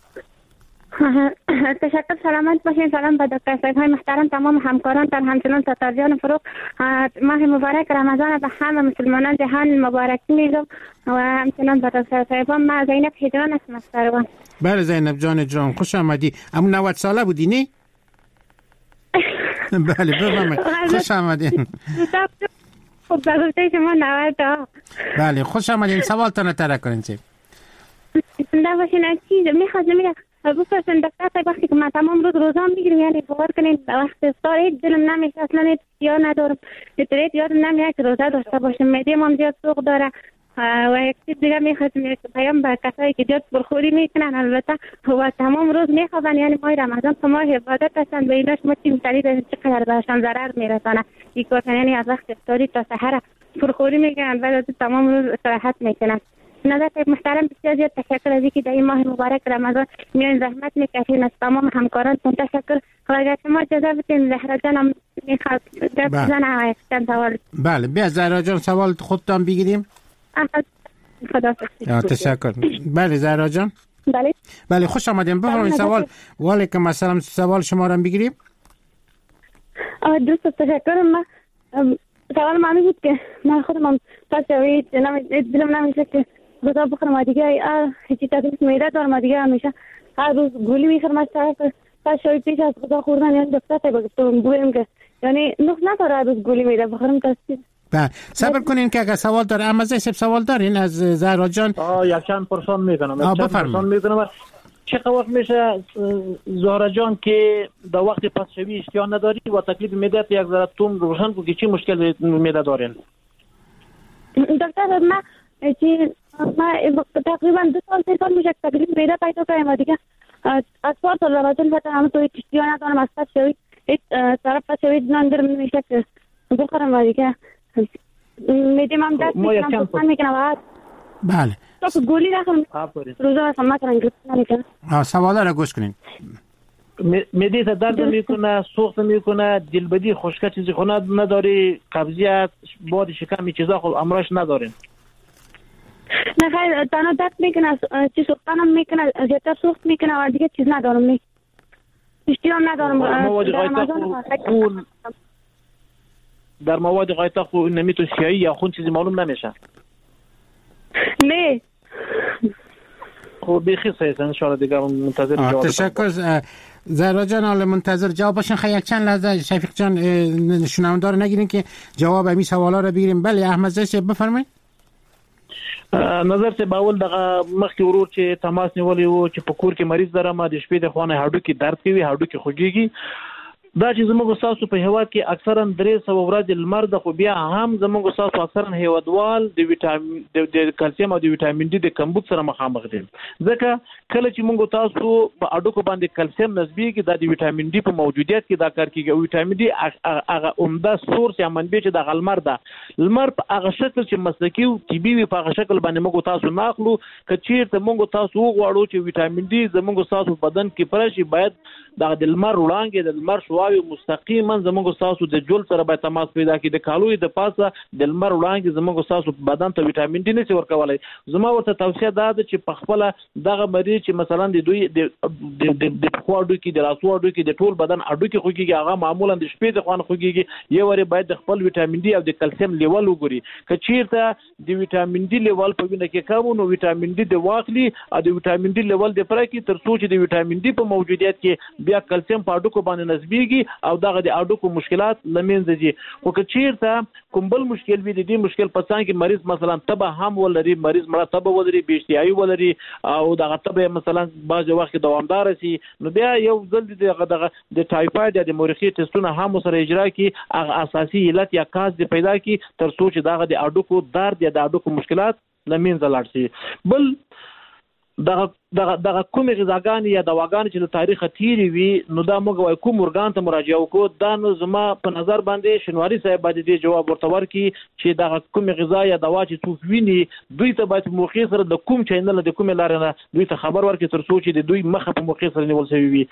تشکر، سلامت باشین. سلام به دکتر صاحب های محترم، تمام همکاران در همچنان تاتارجان فروغ. ماه مبارک رمضان به همه مسلمانان جهان مبارک میگم و همچنان به دکتر صاحب. ما زینب هجران هستم از سروان. بله زینب جان جان خوش آمدی. اما نود ساله بودی نه؟ بله بفرمایید. خوش آمدین. خب بگوشته شما نود تا. بله خوش آمدین. سوالتان طرح کنین صاحب. زنده باشین. از چیز میخواستم میگم بپرسن دکتر صاحب وقتی که من تمام روز روزه میگیرم یعنی باور کنین وقت افطار هیچ دلم نمیشه، اصلا یا ندارم دیگه یادم نمیاد که روزه داشته باشم. معده‌م هم زیاد سوخت داره و یک چیز دیگه میخواستم پیام به کسایی که زیاد پرخوری میکنن البته و تمام روز میخوابن، یعنی ماه رمضان که ماه عبادت هستن به ایناش ما چی مثالی داریم چقدر بهشان ضرر میرسانه. یک وقت یعنی از وقت افطاری تا سحر پرخوری میکنن بعد تمام روز استراحت میکنن. نظر محترم بسیار زیاد تشکر از اینکه در این ماه مبارک رمضان میان زحمت میکشین. از تمام همکارانتون تشکر. اگر شما اجازه بدین زهرا جانم میخواد بزنه چند سوال. بله بیا زهرا جان سوال خودتان بگیریم. خدا تشکر. بله زهرا جان. بله بله خوش آمدین. بفرمایید سوال. وعلیکم السلام. سوال شما را بگیریم. دوست تشکر. من سوال معنی بود که من خودم پس شوید دلم نمیشه که غذا بخورم دیگه هیچی تکلیف معده دارم دیگه همیشه هر روز گولی میخورم از طرف پس شوید پیش از غذا خوردن یعنی دکتر صاحب گفتم بگویم که یعنی نخ نداره هر روز گولی میده بخورم تصدیق. بله صبر کنین که اگر سوال داره اما زیسب سوال دارین از زهرا جان. آه یک چند پرسان میکنم یک چند پرسان میکنم. چقدر وقت میشه زهرا جان که در وقت پس شوی اشتیا نداری و تکلیف معده یک ذره توم روشن کو که چی مشکل معده دارین؟ دکتر ما چی ما تقریبا دو سال سه سال میشه تکلیف معده پیدا کردم دیگه از پار تا رمضان فقط هم تو اشتیا ندارم از پس شوی هیچ طرف پس شوی نندر میشه که بخورم دیگه معده من دست میکنم میکنم. بله تو گولی نخورم روزا هم مثلا گفتن ها سوالا را گوش کنین. معده درد میکنه، سوخت میکنه، دلبدی، خشکی چیزی خونه نداری، قبضیت، باد شکم این چیزا خب امراض ندارین؟ نه خیر تنها درد میکنه، چیز سوختنم میکنه، زیادتر سوخت میکنه و دیگه چیز ندارم. می اشتیام ندارم. مواد غایطه در مواد غایطه خو نمیتون سیایی یا خون چیزی معلوم نمیشه؟ نه خب بخیر سیستم ان شاء الله دیگه منتظر جواب. تشکر زهرا جان. حالا منتظر جواب باشین. خیلی یک چند لحظه شفیق جان شنوندار نگیرین که جواب همین سوالا رو بگیریم. بله احمد زاده بفرمایید. نظر ته باول دغه مخکې ورور چې تماس نیولې وو چې په کور کې مریض درمه د شپې د خوانه هډو کې درد کوي هډو کې خوږيږي دا چې زموږ تاسو په هوا کې اکثرا درې سو ورځې لمر د خو بیا هم زموږ تاسو اکثرا هیوادوال د ویټامین د کلسیم او د ویټامین ډي د کمبود سره مخامخ دي ځکه کله چې موږ تاسو په اډوکو باندې کلسیم نسبیږي د ویټامین ډي په موجودیت کې دا کار کوي ویټامین ډي هغه عمده سورس یا منبع چې د غلمر ده لمر په هغه شکل چې مسلکی او طبي وي په هغه شکل باندې موږ تاسو ناخلو کچیر ته موږ تاسو غواړو چې ویټامین ډي زموږ تاسو بدن کې پرشي باید د لمر وړانګې د لمر شواوي مستقیما زموږ تاسو د جول سره به تماس پیدا کړي د کالوي د پاسه د لمر وړانګې زموږ تاسو بدن ته ویټامین ډي نشي ورکولای زما ورته توصيه ده چې په خپل دغه مریض چې مثلا د دوی د د خواړو کې د راسو اډو کې د ټول بدن اډو کې خوږي هغه معمولا د شپې د خوان خوږي یو وری باید د خپل ویټامین ډي او د کلسیم لیول وګوري کچیرته د ویټامین ډي لیول په وینه کې کم نو ویټامین ډي د واخلي او د ویټامین ډي لیول د پرې کې تر څو چې د ویټامین ډي په موجودیت کې بیا کلسیم په اډو باندې نسبیږي او دغه د اډو مشکلات لمنځه دي خو کچیرته کوم بل مشکل وي د دې مشکل په څنګه کې مریض مثلا تبه هم ولري مریض مړه تبه ولري بیشتیایي ولري او دغه تبه مثلا بعض وخت دوامدار شي نو بیا یو ځل دغه دغه د ټایفاید یا د مورخي ټیسټونه هم سره اجرا کی هغه اساسي علت یا کاز دی پیدا کی تر څو چې دغه د اډو درد یا د اډو مشکلات لمنځه لاړ شي بل دغه دغه دغه کومې غذاګانې یا دواګانې چې د تاریخ تیری وي نو دا موږ وای کوم ورګان ته مراجعه وکړو دا نو زما په نظر باندې شنواری صاحب باندې دې جواب ورته ورکړي چې دغه کومې غذا یا دوا چې څوک ویني دوی ته باید موخې سره د کوم چینل د کومې لارې نه دوی ته خبر ورکړي تر څو چې د دوی مخه په موخې سره نیول شوی وي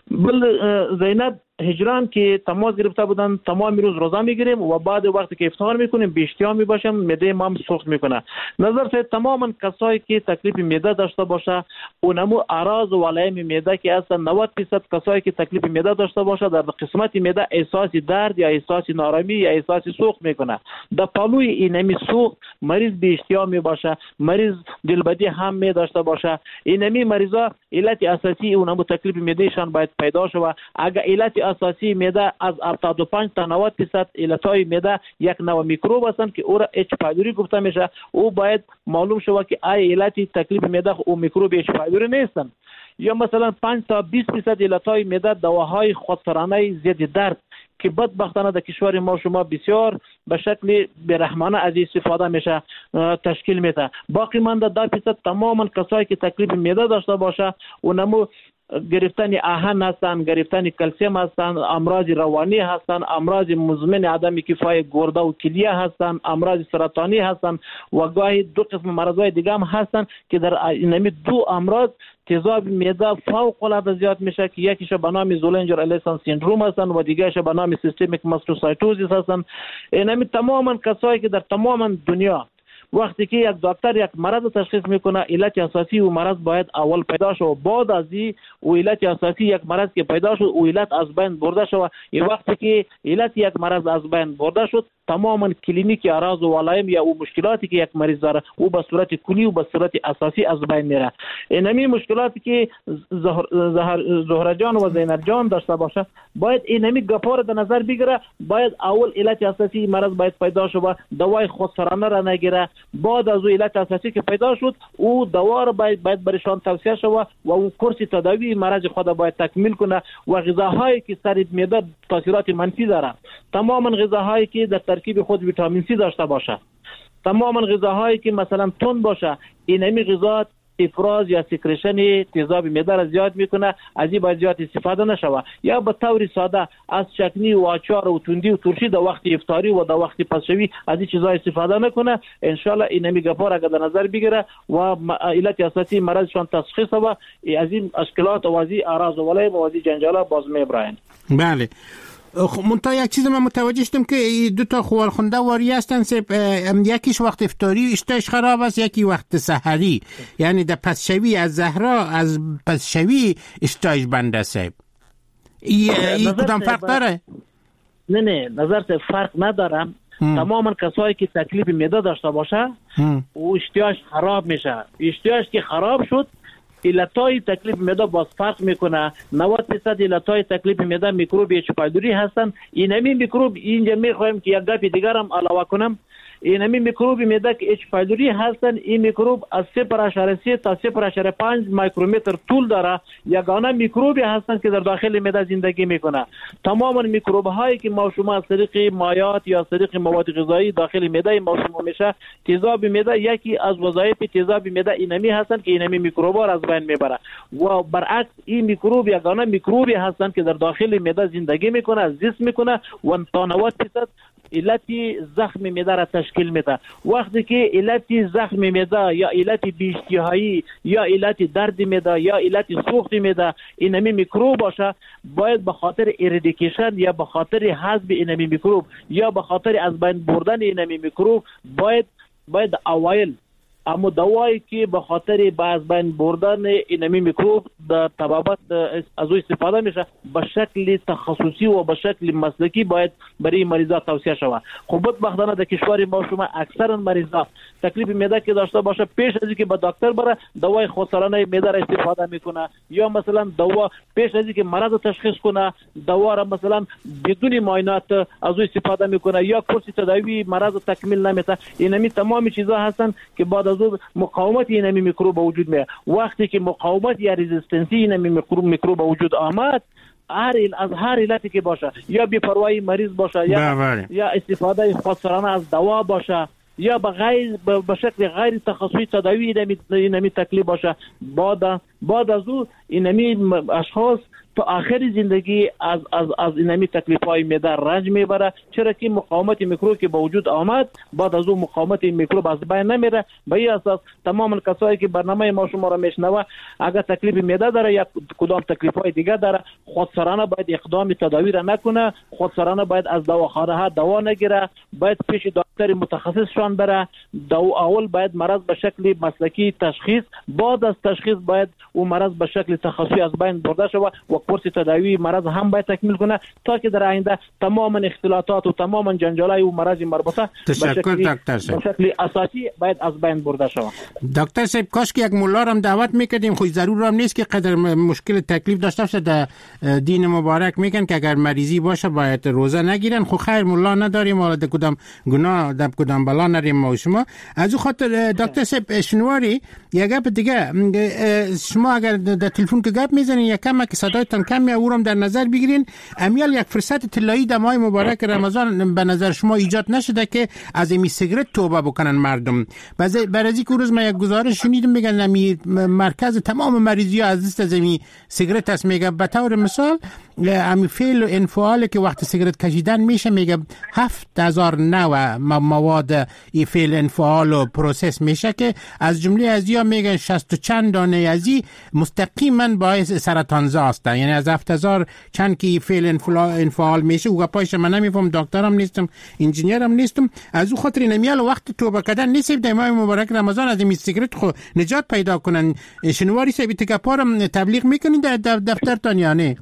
بل زینب هجران که تماس گرفته بودن تمام روز روزه میگیریم و بعد وقتی که افطار میکنیم بیشتیا میباشم معده ما سوخت میکنه نظر سے تماما کسایی که تکلیف معده داشته باشه اونمو اعراض و علائم معده که اصلا نود درصد کسایی که تکلیف معده داشته باشه در قسمت معده احساس درد یا احساس نارامی یا احساس سوخت میکنه در پلوی اینمی سوخت مریض بیشتیا میباشه مریض دلبدی هم می داشته باشه اینمی مریضا علت اساسی اونمو تکلیف معده شان باید پیدا شوه اگر علت اساسی معده از هفتاد و پنج تا نود درصد علتهای معده یک نوع میکروب هستند که او را اچ پایلوری گفته میشه او باید معلوم شود که ای علت تکلیف معده او میکروب اچ پایلوری نیستند یا مثلا پنج تا بیست درصد علتهای معده دواهای خودسرانه ضد درد که بدبختانه در کشور ما شما بسیار به شکل برحمانه از استفاده میشه تشکیل میده باقی مانده ده درصد تماما کسایی که تکلیف معده داشته باشه اونمو گرفتن آهن هستن گرفتن کلسیم هستن امراض روانی هستن امراض مزمن عدم کفای گرده و کلیه هستن امراض سرطانی هستن و گاهی دو قسم مرضای دیگه هم هستن که در اینمی دو امراض تیزاب معده فوق العاده زیاد میشه که یکیش به نام زولنجر الیسن سیندروم هستن و دیگهش به نام سیستمیک ماستوسایتوزیس هستن اینمی تماما کسایی که در تمام دنیا وقتی که یک دکتر یک مرض تشخیص میکنه علت اساسی و مرض باید اول پیدا شود بعد از این و علت اساسی یک مرض که پیدا شد و علت از بین برده شود این وقتی که علت یک مرض از بین برده شد تماما کلینیک اعراض و علائم یا او مشکلاتی که یک مریض داره او به صورت کلی و به صورت اساسی از بین میره اینمی مشکلاتی که زهره جان و زینب جان داشته باشه باید اینمی گپا رو در نظر بگیره باید اول علت اساسی مرض باید پیدا شود دوای خودسرانه را نگیره بعد از او علت اساسی که پیدا شد او دوا رو باید باید برشان توصیه شود و اون کورس تداوی مرض خود باید تکمیل کنه و غذاهایی که سر معده تاثیرات منفی داره تماما غذاهایی که در ترکیب خود ویتامین سی داشته باشه تماما غذاهایی که مثلا تند باشه اینمی غذا افراز یا سکریشن تیزاب معده را زیاد میکنه از این باید زیاد استفاده نشوه یا به طور ساده از چکنی و آچار و تندی و ترشی در وقت افطاری و در وقت پسشوی از این چیزا استفاده نکنه ان شاء الله اینمی گپا را در نظر بگیره و علت اساسی مرضشان تشخیص و از این مشکلات و از این اعراض و علائم و از این جنجالات باز میبرند. بله منتها یک چیز من متوجه شدم که دو تا خوارخونده واری هستن سب یکیش وقت افطاری اشتهاش خراب است یکی وقت سحری یعنی در پسشوی از زهرا از پسشوی اشتهاش بنده سب این کدام فرق داره؟ نه نه نظر سب فرق ندارم تماما کسایی که تکلیف معده داشته باشه او اشتهاش خراب میشه اشتهاش که خراب شد علتای تکلیف معده باز فرق میکنه نود درصد علتای تکلیف معده میکروب اچ پایلوری هستن اینمی میکروب اینجا میخوایم که یک گپ دیگر هم علاوه کنم اینمی میکروب معده که اچ پایلوری هستن، این میکروب از صفر اشاره سه تا صفر اشاره پنج میکرومتر طول داره. یگانه میکروبی هستن که در داخل معده زندگی میکنه. تمام میکروب هایی که ما شما از طریق مایعات یا از طریق مواد غذایی داخل معده ما شما میشه، تیزاب معده یکی از وظایف تیزاب معده اینمی هستن که اینمی میکروب را از بین میبره. و برعکس این میکروب یگانه میکروبی هستن که در داخل معده زندگی میکنه، زیست میکنه و تا نود درصد علت زخم معده را تشکیل میده. وقتی که علت زخم معده یا علت بی‌اشتهایی یا علت درد معده یا علت سوخت معده اینمی میکروب باشه، باید به خاطر اریدیکیشن یا به خاطر حذف اینمی میکروب یا به خاطر از بین بردن اینمی میکروب باید باید اوایل اما دوایی که به خاطر از بین بردن اینمی میکروب در طبابت از او استفاده میشه به شکل تخصصی و به شکل مسلکی باید برای مریضا توصیه شود. خب بدبختانه در کشور ما شما اکثرا مریضا تکلیف معده که داشته باشه پیش از اینکه به دکتر بره دوای خودسرانه معده را استفاده میکنه، یا مثلا دوا پیش از اینکه مرض تشخیص کنه دوا را مثلا بدون معاینات از او استفاده میکنه یا کورس تداوی مرض تکمیل نمیده. اینمی تمام چیزا هستن که بعد از مقاومت اینمی میکروب وجود میاد. وقتی که مقاومت یا رزिस्टنسی اینمی میکروب میکروب وجود آمد، هر از هر علتی که باشه، یا بی‌پروایی مریض باشه یا یا استفاده خودسرانه از دوا باشه یا به غیر به شکل غیر تخصصی تداوی اینمی تکلیف باشه، بعد بعد از او اینمی اشخاص تا آخر زندگی از از از اینمی تکلیف‌های معده رنج میبره، چرا که مقاومت میکروب که به وجود آمد بعد از اون مقاومت میکروب از بین نمیره. به این اساس تمام کسایی که برنامه ما شما را میشنوه اگر تکلیف معده داره یا کدام تکلیف‌های دیگه داره، خودسرانه باید اقدام تداوی را نکنه، خودسرانه باید از دواخانه ها دوا نگیره، باید پیش دکتر متخصص شان بره. دو اول باید مرض به شکل مسلکی تشخیص، بعد از تشخیص باید اون مرض به شکل تخصصی از بین برده شود و کورس تداوی مرض هم باید تکمیل کنه تا که در آینده تمام اختلالات و تمام جنجالای او مرض مربوطه به شکل به شکل اساسی باید از بین برده شود. دکتر صاحب کاش که یک مولا هم دعوت میکردیم، خو ضرور هم نیست که قدر مشکل تکلیف داشته باشه. در دین مبارک میگن که اگر مریضی باشه باید روزه نگیرن. خو خیر مولا نداریم، ولی در کدام گناه در کدام بلا نریم ما و شما. از او خاطر دکتر صاحب شنواری یک گپ دیگه، شما اگر در تلفن که گپ میزنین یکم که صدایتان کمی اورم در نظر بگیرین، امیال یک فرصت طلایی در ماه مبارک رمضان به نظر شما ایجاد نشده که از این سیگرت توبه بکنن مردم؟ برای اینکه روز من یک گزارش شنیدم میگن امی مرکز تمام مریضی ها از دست از این سیگرت است. میگه به طور مثال امی فعل و انفعال که وقت سیگرت کشیدن میشه میگه هفت هزار نوع مواد این فعل انفعال و پروسس میشه که از جمله از یا میگن شصت و چند دانه ازی مستقیما باعث سرطانزا است. یعنی از هفت هزار چند که فعل انفعال میشه و پایش من نمیفهم، دکترم نیستم انجینیرم نیستم. از او خاطر نمیال وقت توبه کردن نیست در ماه مبارک رمضان از این سیگرت خو نجات پیدا کنن. شنواری صاحب تکپارم تبلیغ میکنین در دفترتان یا نه؟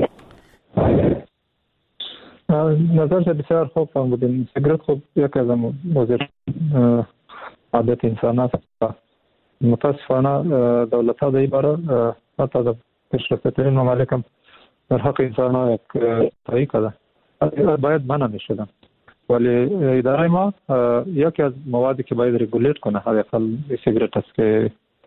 نظر بسیار خوب فرمودین. سیگرت خب یک از موضوع عادت انسان است. متاسفانه دولت ها در این باره حتی در پیشرفته‌ترین ممالک هم در حق انسان ها یک طریق ده باید منع میشدن، ولی اداره ما یکی از موادی که باید ریگولیت کنه حداقل سیگرت است که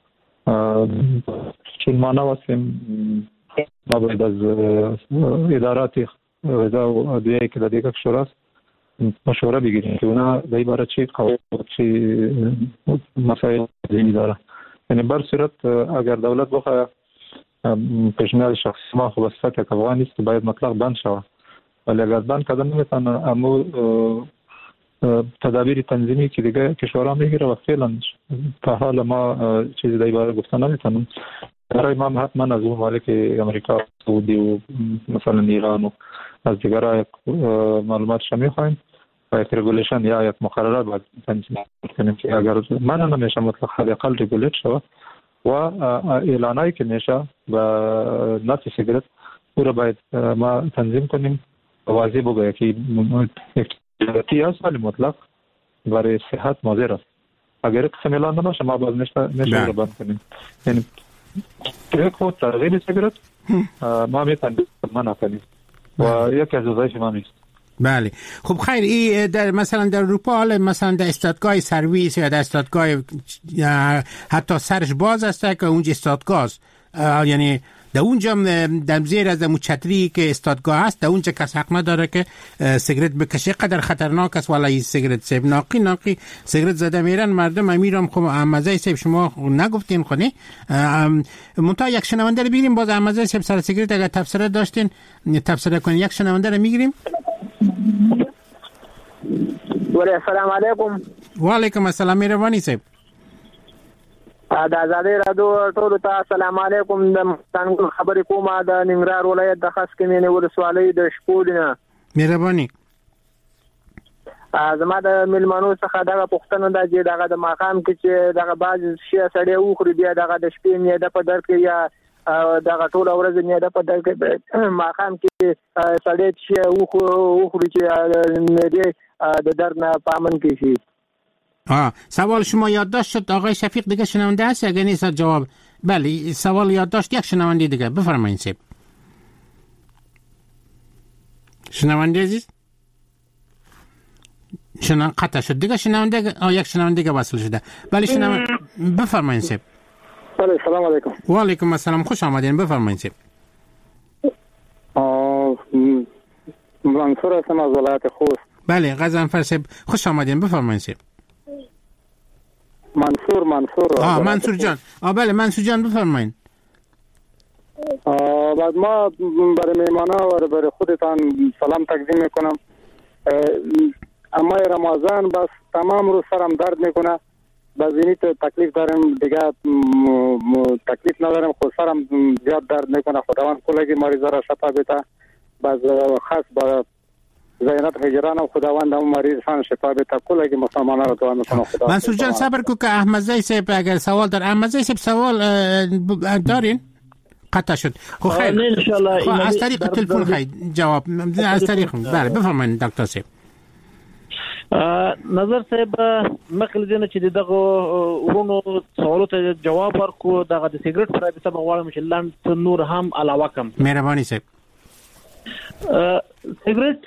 چون ما نوستیم ما باید از ادارات غذا و ادویه که در دیگه کشور است مشوره بگیریم که اونا در این باره چی قواعد چی مسائل ذهنی داره. یعنی بر صورت اگر دولت بخواه پیشنهاد شخصی ما خب صفت یک افغان نیست که باید مطلق بند شود، ولی اگر بند کردن نمیتونن امو تدابیر تنظیمی که دیگه کشورها میگیره و فعلا تا حال ما چیزی در این باره گفتن نمیتونم. برای ما حتما از ممالک امریکا، سعودی و مثلا ایران و از دیگرها معلومات شما میخوایم و یک رگولیشن یا یک مقرره باید تنظیم کنیم که اگر من نمیشه مطلق حداقل رگولیت شود و اعلانایی که میشه و نفس سیگرت او را باید ما تنظیم کنیم و واضح بگوید که اکتیاتی است ولی مطلق برای صحت مضر است. اگر قسم اعلان نمیشه ما باید میشه او را بند کنیم. یعنی یک خود ترغیب سیگرت ما میتونیم منع کنیم و یکی از وظایف ما نیست. بله. خب خیر، این در مثلا در اروپا حالا مثلا در استادگاه سرویس یا در استادگاه حتی سرش باز است که اونجا استادگاه است، یعنی در اونجا در زیر از اون چتری که استادگاه است در اونجا کس حق نداره که سیگرت بکشه. قدر خطرناک است والا این سیگرت سیب ناقی ناقی سیگرت زده میرن مردم امیرم. خب مزه سیب شما نگفتین خونی منتها یک شنونده رو بگیریم باز مزه سیب سر سیگرت اگر تفسیر داشتین تفسیر کنین. یک شنونده رو میگیریم. السلام علیکم. و علیکم السلام مهربانی صاحب. د آزادۍ راډیو ټولو ته السلام علیکم. د څنګه خبرې کوم د ننګرهار ولایت د خاص کمینې ولسوالۍ د شپولینه. مهرباني. زما د ملمنو څخه دغه پوښتنه ده چې دغه د ماقام کې چې دغه باز شي سړی وخوري بیا دغه د شپې نیده په در کې یا دغه ټول ورځ نیده په در کې ماقام کې سړی چې وخوري چې نیده د درد نه پامن کې شي. آه سوال شما یادداشت شد آقای شفیق؟ دیگه شنونده هست اگه نیست جواب. بله سوال یادداشت. یک شنونده دیگه بفرمایید سیب. شنونده عزیز شنون قطع شد دیگه شنونده. آه یک شنونده دیگه وصل شده. بله شنونده بفرمایید سیب. بله سلام علیکم. و علیکم السلام خوش آمدین بفرمایید سیب. منصور هستم از ولایت خوست. بله غزنفر سیب خوش آمدین بفرمایید سیب. منصور منصور آه منصور جان. آه بله منصور جان بفرمایید. بعد ما برای میهمانا و برای خودتان سلام تقدیم میکنم. اما رمضان بس تمام روز سرم درد میکنه. بعضی تکلیف دارم دیگه تکلیف ندارم خود سرم زیاد درد میکنه. خداوند کلگی مریضا را شفا بده. باز خاص با زینت هجران و خداوند هم مریض هم شفا بده. کلگی مسلمانا را دعا میکنم. خدا منصور جان صبر کو که احمد زی صاحب اگر سوال دار احمد زی صاحب سوال دارین قطع شد. خب خیر ان شاء الله از طریق تلفن خیر جواب از طریق بله بفرمایید دکتر صاحب. نظر صاحب مخکې دینه چې دغه ورونو سوالو ته جواب ورکو دغه د سیګریټ پر رابطه بغواړم چې لاندې نور هم علاوه کم. مهرباني صاحب. سیګریټ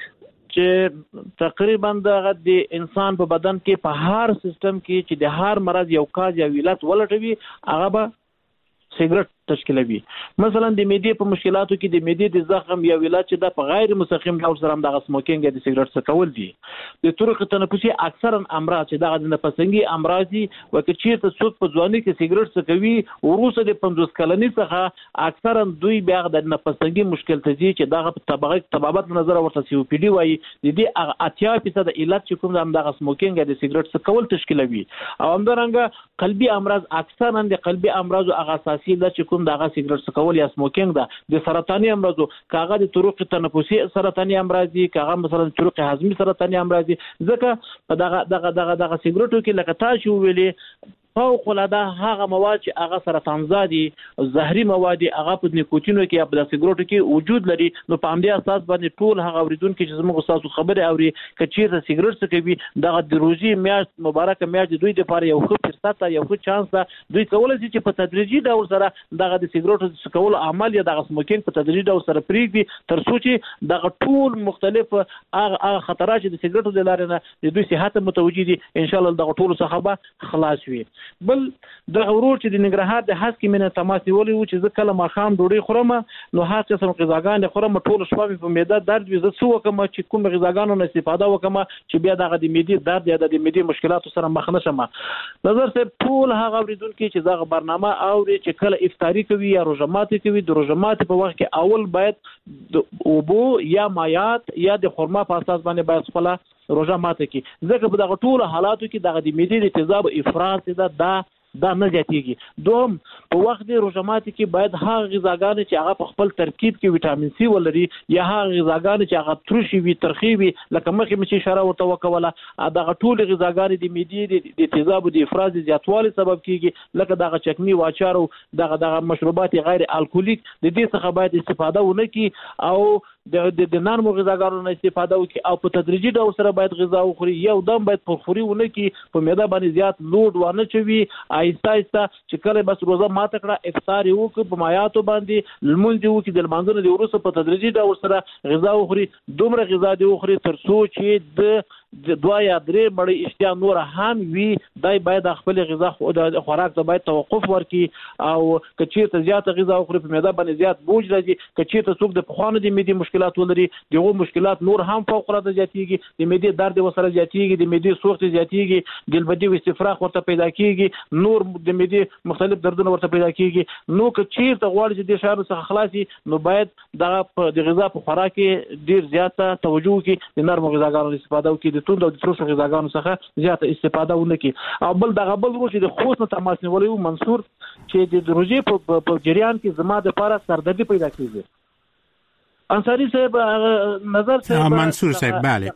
چې تقریبا دغه د انسان په بدن کې په هر سیستم کې چې د هر مرض یو کاز یا علت ولټوي هغه به سیګریټ تشکیلوي. مثلا د معدې په مشکلاتو کې د معدې د زخم یا علت چې د په غیر مستقیم ډول سره هم دغه سموکینګ د سیګریټ څخه کول دي. د طرق تنفسي اکثرا امراض چې دغه د نفسنګي امراض دي وکړي چې څوک په ځواني کې سیګریټ څکوي وروسته د پنځوس کلنۍ څخه اکثرا دوی بیا د نفسنګي مشکل ته دي چې دغه طبقه طبابت نظر ورته سی او پی ډي وایي د دې اتیا فیصد علت چې کوم د دغه سموکینګ د سیګریټ څخه کول تشکیلوي. او همدارنګه قلبي امراض اکثرا د قلبي امراض او هغه اساسي علت چې کوم دغه سیګریټ څکول یا سموکینګ ده د سرطاني امراضو کاغه د طرق تنفسي سرطاني امراض دي کاغه مثلا طرق هضمي سرطاني امراض دي. ځکه دغه دغه دغه دغه سیګریټو کې لکه تاسو ویلي فوق العاده هغه مواد چې هغه سرطان زادي زهري مواد هغه په نیکوتینو کې یا په سیګریټو کې وجود لري. نو په همدې اساس باندې ټول هغه اوریدونکو چې زموږ تاسو خبره اوري کچې د سیګریټ څخه دغه د روزي میاشت مبارکه میاشت دوی د لپاره یو ښه فرصت یو ښه چانس ده. دوی کولای شي چې په تدریجي ډول سره دغه د سیګریټو څکول عمل یا دغه سموکینګ په تدریجي ډول سره پریږدي تر څو چې دغه ټول مختلف هغه خطرات چې د سیګریټو د لارې نه د دوی صحت متوجي دي ان شاء الله دغه ټول څخه به خلاص وي. بل دغه ورور چې د ننګرهار د حس کې مینه تماس نیولې و چې زه کله ماښام ډوډۍ خورم نو هر قسم غذاګانې خورم ټول شپه مې په معده درد وي. زه څه وکړم چې کوم غذاګانو نه استفاده وکړم چې بیا دغه د معدې درد یا د معدې مشکلاتو سره مخ نه شم. نظر صاحب ټول هغه اوریدونکي چې دغه برنامه اوري چې کله افطاری کوي یا روژه ماتي کوي د روژه ماتي په وخت کې اول باید د اوبو یا مایات یا د خرما په اساس باندې باید خپل روژه ماته کی. ځکه په دغه ټول حالاتو کې دغه د معدې د تیزاب افراط ده دا دا نه زیاتېږي. دوم په وخت د روژه ماتي کې باید هغه غذاګانې چې هغه په خپل ترکیب کې ویټامین سی ولري یا هغه غذاګانې چې هغه ترشي وي ترخی وي لکه مخکې مې چې اشاره ورته وکوله دغه ټول غذاګانې د معدې د تیزابو د افراز زیاتوالي سبب کیږي لکه دغه چکنی او اچار او دغه دغه مشروبات غیر الکولیک د دې څخه باید استفاده ونه کړي. او د د نرمو غذاګانو نه استفاده وکړي او په تدریجي ډول سره باید غذا وخوري. یو دم باید پرخوري ونه کړي، په معده باندې زیات لوډ ونه چوي، آهسته آهسته چې کله بس روزه ماته کړه افطار یې وکړي، په مایعاتو باندې لمونځ یې وکړي، د لمانځه نه وروسته په تدریجي ډول سره غذا وخوري. دومره غذا دې وخوري تر څو چې د د دوه یا درې مړۍ اشتیا نور هم وي، دای باید خپل غذا خوراک ته باید توقف ورکړي او که چیرته زیاته غذا وخوري په معده باندې زیات بوج راځي، که چیرته څوک د پخوانو د معدې مشکلات ولري دغه مشکلات نور هم فوق العاده زیاتېږي، د معدې درد ورسره زیاتېږي، د معدې سوخت زیاتېږي، ګلبدي او استفراغ ورته پیدا کېږي، نور د معدې مختلف دردونه ورته پیدا کېږي. نو که چیرته غواړي چې د شهر څخه خلاصي نو باید دغه د غذا په خوراک کې ډیر زیاته توجه وکړي، د نرمو غذاګانو استفاده وکړي، د توند او د ترشو غذاګانو څخه زیاته استفاده ونه کړي. او بل دغه بل ورو چې د خوست نه تماس نیولې و منصور چې د روزې په جریان کې زما د لپاره سردردي پیدا کیږي. انصاری صاحب نظر صاحب منصور صاحب بله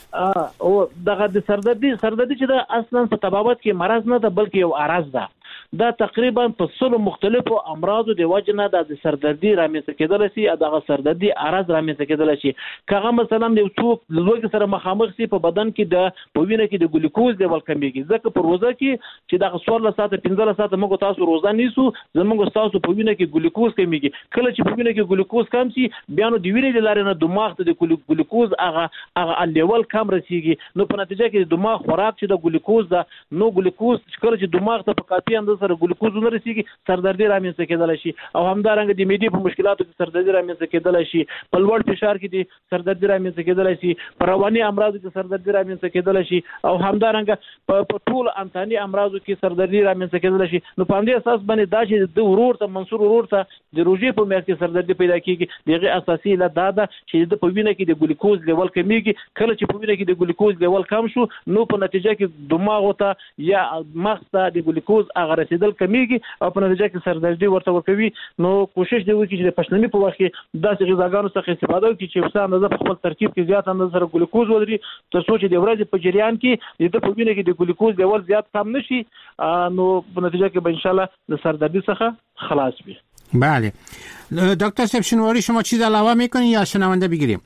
او دغه د سردردي سردردي چې د اصلا په طبابت کې مرض نه ده بلکې یو عرض ده. دا تقریبا په څلو مختلفو امراضو د وجه نه د سردردي رامنځته کېدلی شي، دغه سردردي عرض رامنځته کېدلی شي. که هغه مثلا یو څوک له لوږې سره مخامخ شي په بدن کې د په وینه کې د ګلوکوز لیول کمیږي، ځکه په روزه کې چې دغه څوارلس ساعته پنځلس ساعته موږ تاسو روزه نیسو زموږ ستاسو په وینه کې ګلوکوز کمیږي. کله چې په وینه کې ګلوکوز کم شي بیا نو د وینې له لارې نه دماغ ته د ګلوکوز هغه هغه لیول کم رسیږي، نو په نتیجه کې د دماغ خوراک چې د ګلوکوز ده، نو ګلوکوز کله چې دماغ ته په کافي اندازه سره ګلوکوز نه رسیږي سردردي رامنځته کېدلی شي. او همدارنګه د معدې په مشکلاتو کې سردردي رامنځته کېدلی شي، په لوړ فشار کې د سردردي رامنځته کېدلی شي، په رواني امراضو کې سردردي رامنځته کېدلی شي، او همدارنګه په ټول انساني امراضو کې سردردي رامنځته کېدلی شي. نو په همدې اساس باندې دا چې د ورور ته منصور ورور ته د روژې په میاشت کې سردردي پیدا کېږي، دغه اساسي علت دا ده چې د په وینه کې د ګلوکوز لیول کمیږي. کله چې په وینه کې د ګلوکوز لیول کم شو نو په نتیجه کې دماغ ته یا مغز ته د ګلوکوز هغه رسیدل کمیږي او په نتیجه کې سردردي ورته ورکوي. نو کوشش دی وکړي چې د پښنمي په وخت کې داسې غذاګانو څخه استفاده وکړي چې په اندازه په خپل ترکیب کې زیات اندازه سره ګلوکوز ولري، تر څو چې د ورځې په جریان کې د په وینه کې د ګلوکوز لیول زیات کم نشي، نو په نتیجه کې به ان شاء الله د سردردی څخه خلاص وي. بله دکتر صاحب شنواری شما چیز علاوه میکنین یا شنونده بگیریم؟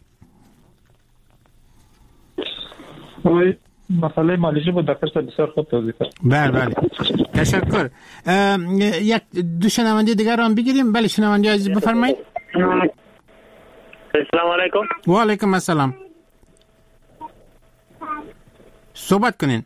وای مسئله مالیجی بود دکتر صاحب بسیار خوب توضیح کرد. بله بله تشکر. یک دو شنونده دیگر رو هم بگیریم. بله شنونده عزیز بفرمایید. السلام علیکم. و علیکم السلام. صحبت کنین.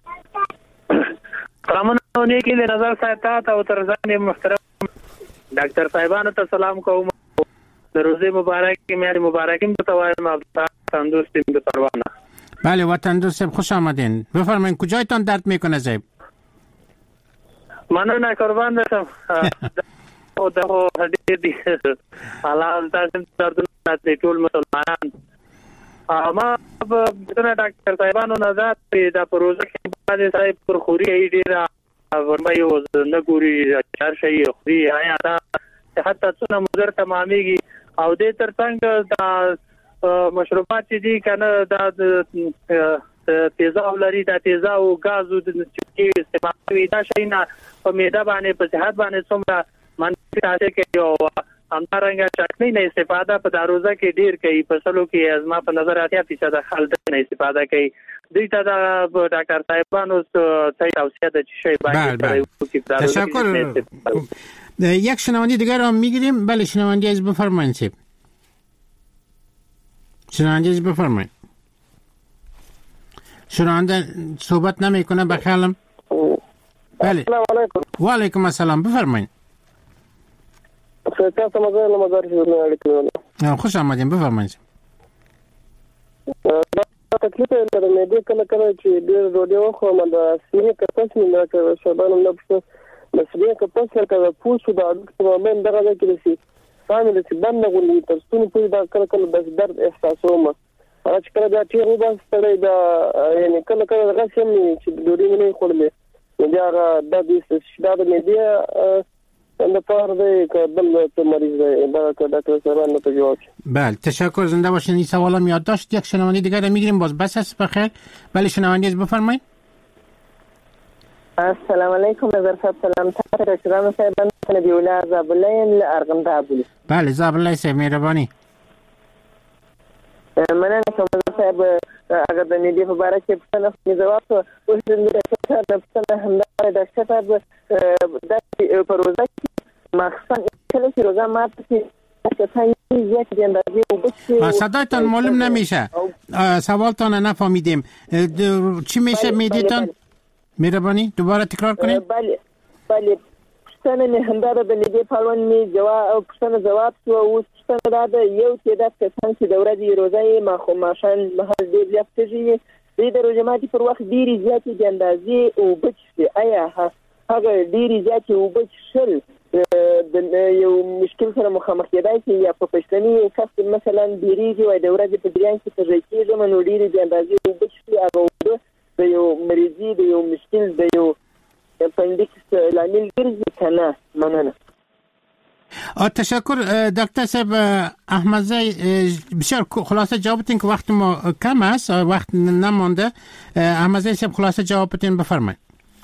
سلامونه کې له نظر ساتات او ترزان محترم ډاکټر صاحبانو ته سلام کوم. د روزې مبارک میاشت مبارکیم ته وایم افتا تندرستی د پروانه. بله وطن دوست صاحب خوش آمدین. بفرمایید کجایتان درد میکنه صاحب؟ منو قربان بشم. او دغه هډې دي حالات تاسو دردونه د ټول مسلمانان. اما په ډاکټر صاحبانو نظر د پروژه کې باندې صاحب پر خوري ډیره ورمایو نه ګوري چار شي خوري آیا دا حتی څونه مضر تمامېږي او د ترڅنګ د مشروبات چې دي کنه دا تیزاب لري، دا تیزاب او غاز چې استعمال کوي دا شي نه په معده باندې په صحت باندې څومره منفي تاثیر کوي او همدارنګه چټنی نه استفاده په داروزه کې ډیر کوي، په سلو کې ازما په نظر اتیا فیصد خلک نه استفاده کوي. دوی ته دا ډاکټر صاحبانو ته توصیه ده چې شی باید تشکر. یک شنونده دیگر رو میگیریم. بله شنونده از بفرمایید صاحب. شنونده از بفرمایید. شنونده صحبت نمیکنه بخیالم. بله السلام علیکم. و علیکم السلام بفرمایید. تاسو مزه مزار شو. خوش آمدین بفرمایید. تکلیف لرم دې کله کله چې ډېر روډیو خو مده سینې کپس نه راکړ شبانم نه پښه مسلې کپس لکه پوسو دا د من دغه کې لسی فاميله چې باندې غوړي تر څو په دا کله کله بس درد احساسوم چې کله دا چې روبا ستړي دا یعنی کله کله دغه سم چې ډوري نه خورلې دا د دې شدا د میډیا اند پار دی که بل تو مریض دی دا که دکتر صاحبان تو جواب. بله تشکر زنده باشین. این سوالم یادداشت. یک شنونده دیگر رو میگیریم باز بس است بخیر. بله شنونده از بفرمایید. السلام علیکم نظر صاحب سلام تا شرام صاحبان نبی الله زابلین ارغنداب. بله زابلین صاحب مهربانی. مننه کوم صاحب اگر د دې په اړه کې څه نه جواب او د ډاکټر د څه هم د ډاکټر د پروژه مخصوصا کله چې روزه ماته صدایتان معلوم نمیشه. سوالتان نفهمیدیم. چی میشه میدیتان؟ مهربانی دوباره تکرار کنید. بله بله پښتنه نه همدار د دې پالون می جواب پښتنه جواب شو او پښتنه دا یو تعداد کسان چې د ورځې روزه ما خو ماشان مهال دې زیات کېږي د روزه ماتي پر وخت ډیری زیات د اندازې او بچي آیا هغه ډیری زیات او بچل د یو مشکل سره مخامخ کېدای شي یا په پښتني کس مثلا ډیریږي وای د ورځې په دریان کې تر کېږي منو ډیری د اندازې او بچي هغه د یو مریضي د یو مشکل د یو پندکس لامل ګرځي کنه. مننه. تشکر دکتر صاحب احمدزی، بسیار خلاصه جواب بدین که وقت ما کم است، وقت نمانده. احمدزی صاحب خلاصه جواب بدین بفرمایید.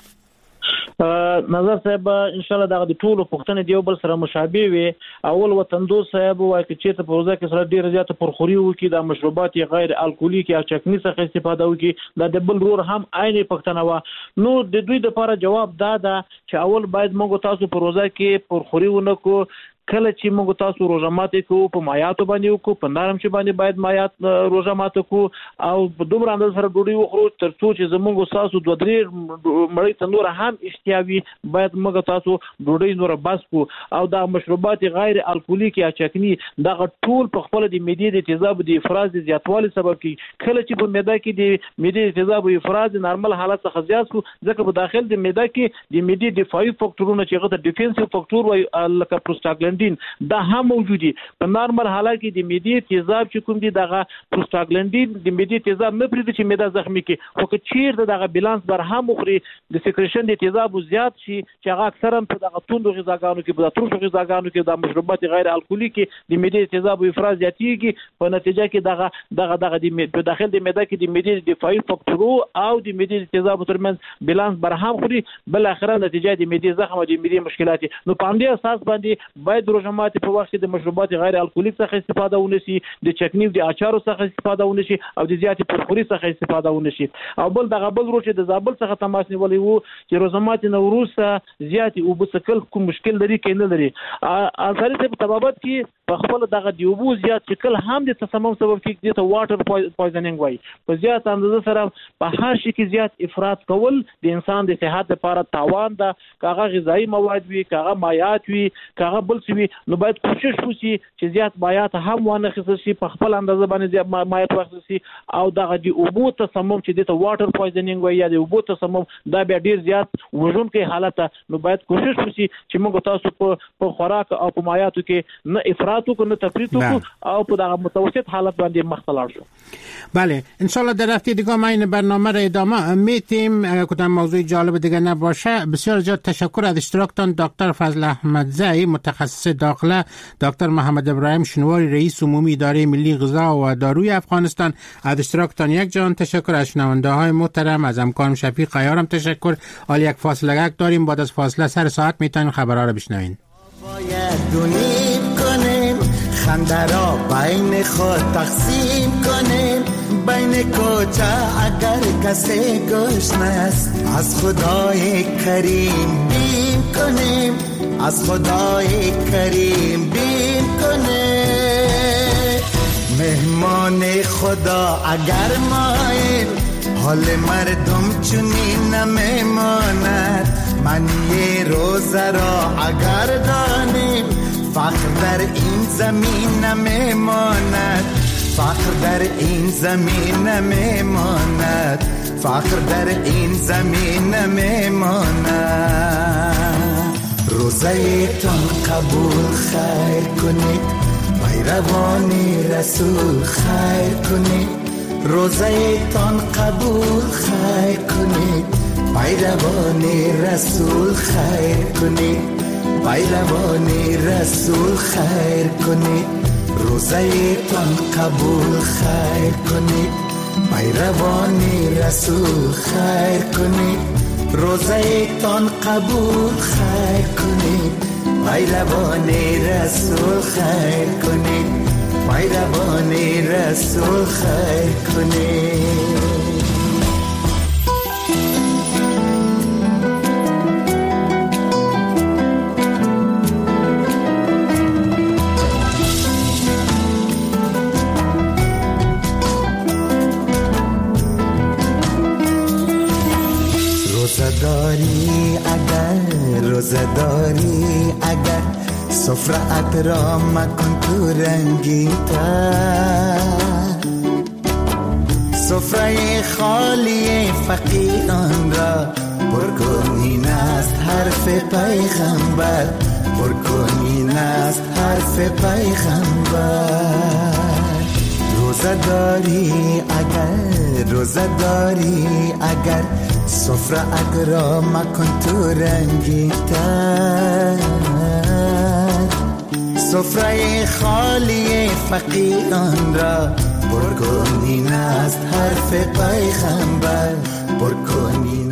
نظر صاحب ان شاء الله دا د ټولو پښتنې دیو بل سره مشابه وي. اول وطندو صاحب وایي چې ته په روزه کې سره ډیر زیات پرخوري وکي، د مشروبات غیر الکولیک یا چکنی څخه استفاده وکي، دا د بل رور هم عین پښتنه وا. نو د دوی لپاره جواب دا ده چې اول باید موږ تاسو په روزه کې پرخوري ونکو. کله چې موږ تاسو روزه ماته کوو په مایاتو باندې وکړو، په نرم شي باندې باید مایات روزه ماته کو او په دومره اندازه سره ډوډۍ وخورو تر څو چې زموږ تاسو دوه درې مړۍ ته نور هم اشتیاوي باید موږ تاسو ډوډۍ نور بس کو. او دا مشروبات غیر الکولیک یا چکنی دا ټول په خپل د معدې د تیزاب د افراز د زیاتوالي سبب کی. کله چې په معده کې د معدې تیزاب او افراز نارمل حالت څخه زیات شو، ځکه په داخل د معده کې د معدې دفاعي فاکټورونه چې هغه د ډیفنسیو فاکټور وایي لکه پروستاګلندین دا هم موجودي. په نارمل حالت کې د معدې تیزاب چې کوم دي دغه پروستاګلندین د معدې تیزاب نه پریږدي چې معده زخمی کی. خو که چیرته دغه بالانس بر هم مخري د سیکریشن د تیزاب زیات شي چې هغه اکثرا په دغه توندو غذاګانو کې په تروش غذاګانو کې د مشروبات غیر الکولیک د معدې تیزاب افراز زیاتېږي. په نتیجه کې دغه دغه دغه د په داخل د معده کې د معدې دفاعي فاکټور او د معدې تیزاب ترمنځ بالانس بر هم خوري، بل اخره نتیجه د معدې زخم او د معدې مشکلات. نو په همدې اساس باندې باید روزه ماتي په وخت د مشروبات غیر الکولیک څخه استفاده ونشي، د چکنی او د اچارو څخه استفاده ونشي او د زیاتې پرخوري څخه استفاده ونشي. او بل دغه بل روز د زابل څخه تماس نیولې وو چې روزه ماتي نوروز زیاتې او بسکل کوم مشکل لري کینه لري. اثر په تبابت کې په خپل دغه دیوبو زیات شکل هم د تسمم سبب کېږي ته واټر پویزنینګ وایي. په زیات اندازه سره په هر شي کې زیات افراط کول د انسان د صحت لپاره تاوان ده، کاغه غذایی مواد وي، کاغه مایات وي، کاغه بل څه وي. نو باید کوشش وشي چې زیات مایات هم وانه خصوصي شي، په خپل اندازه باندې زیات مایات واخیستل شي. او دغه د اوبو تسمم چې د واټر پویزنینګ وایي یا د اوبو تسمم دا بیا ډیر زیات وژونکی حالت ده. نو باید کوشش وشي چې موږ تاسو په خوراک او په مایاتو کې نه افراط وکړو نه تفریط وکړو او په دغه متوسط حالت باندې مختلف شو. بله ان شاء الله در هفته دیگه ما این برنامه را ادامه میتیم. کدام موضوع جالب دیگه نباشه. بسیار زیاد تشکر از اشتراکتان دکتر فضل احمدزی متخصص داخله، دکتر محمد ابراهیم شنواری رئیس عمومی اداره ملی غذا و داروی افغانستان. از اشتراکتان یک جان تشکر. از شنونده های محترم از همکارم شفیق عیارم تشکر. حالا یک فاصله یک داریم، بعد از فاصله سر ساعت میتونیم خبرها رو بشنوین. خنده را بین خود تقسیم کنیم، بین کوچه اگر کسی گشنه است از خدای کریم بیم کنیم، از خدای کریم بیم کنیم. مهمان خدا اگر ماییم حال مردم چنین نمیماند. من یه روزه را اگر دانیم فقر در این زمین نمیماند، فقر در این زمین نمیماند، فقر در این زمین نمیماند. روزه تان قبول خیر کنید، پیروان رسول خیر کنید. روزه تان قبول خیر کنید، پیروان رسول خیر کنید، پیروان رسول خیر کنید. روزه تان قبول خیر کنید، پیروان رسول خیر کنید. روزه تان قبول خیر کنید، پیروان رسول خیر کنید، مهربان رسول خیر کنید. روزداری اگر روزداری اگر سفرت را مکن تو رنگی تر، سفره خالی فقیران را پر کن، این است حرف پیغمبر، پر کن این است حرف پیغمبر. روزداری اگر روزداری اگر سفره را مکن تو رنگی تر، سفره خالی فقیران را پر کن، این است حرف پیغمبر، پر کن این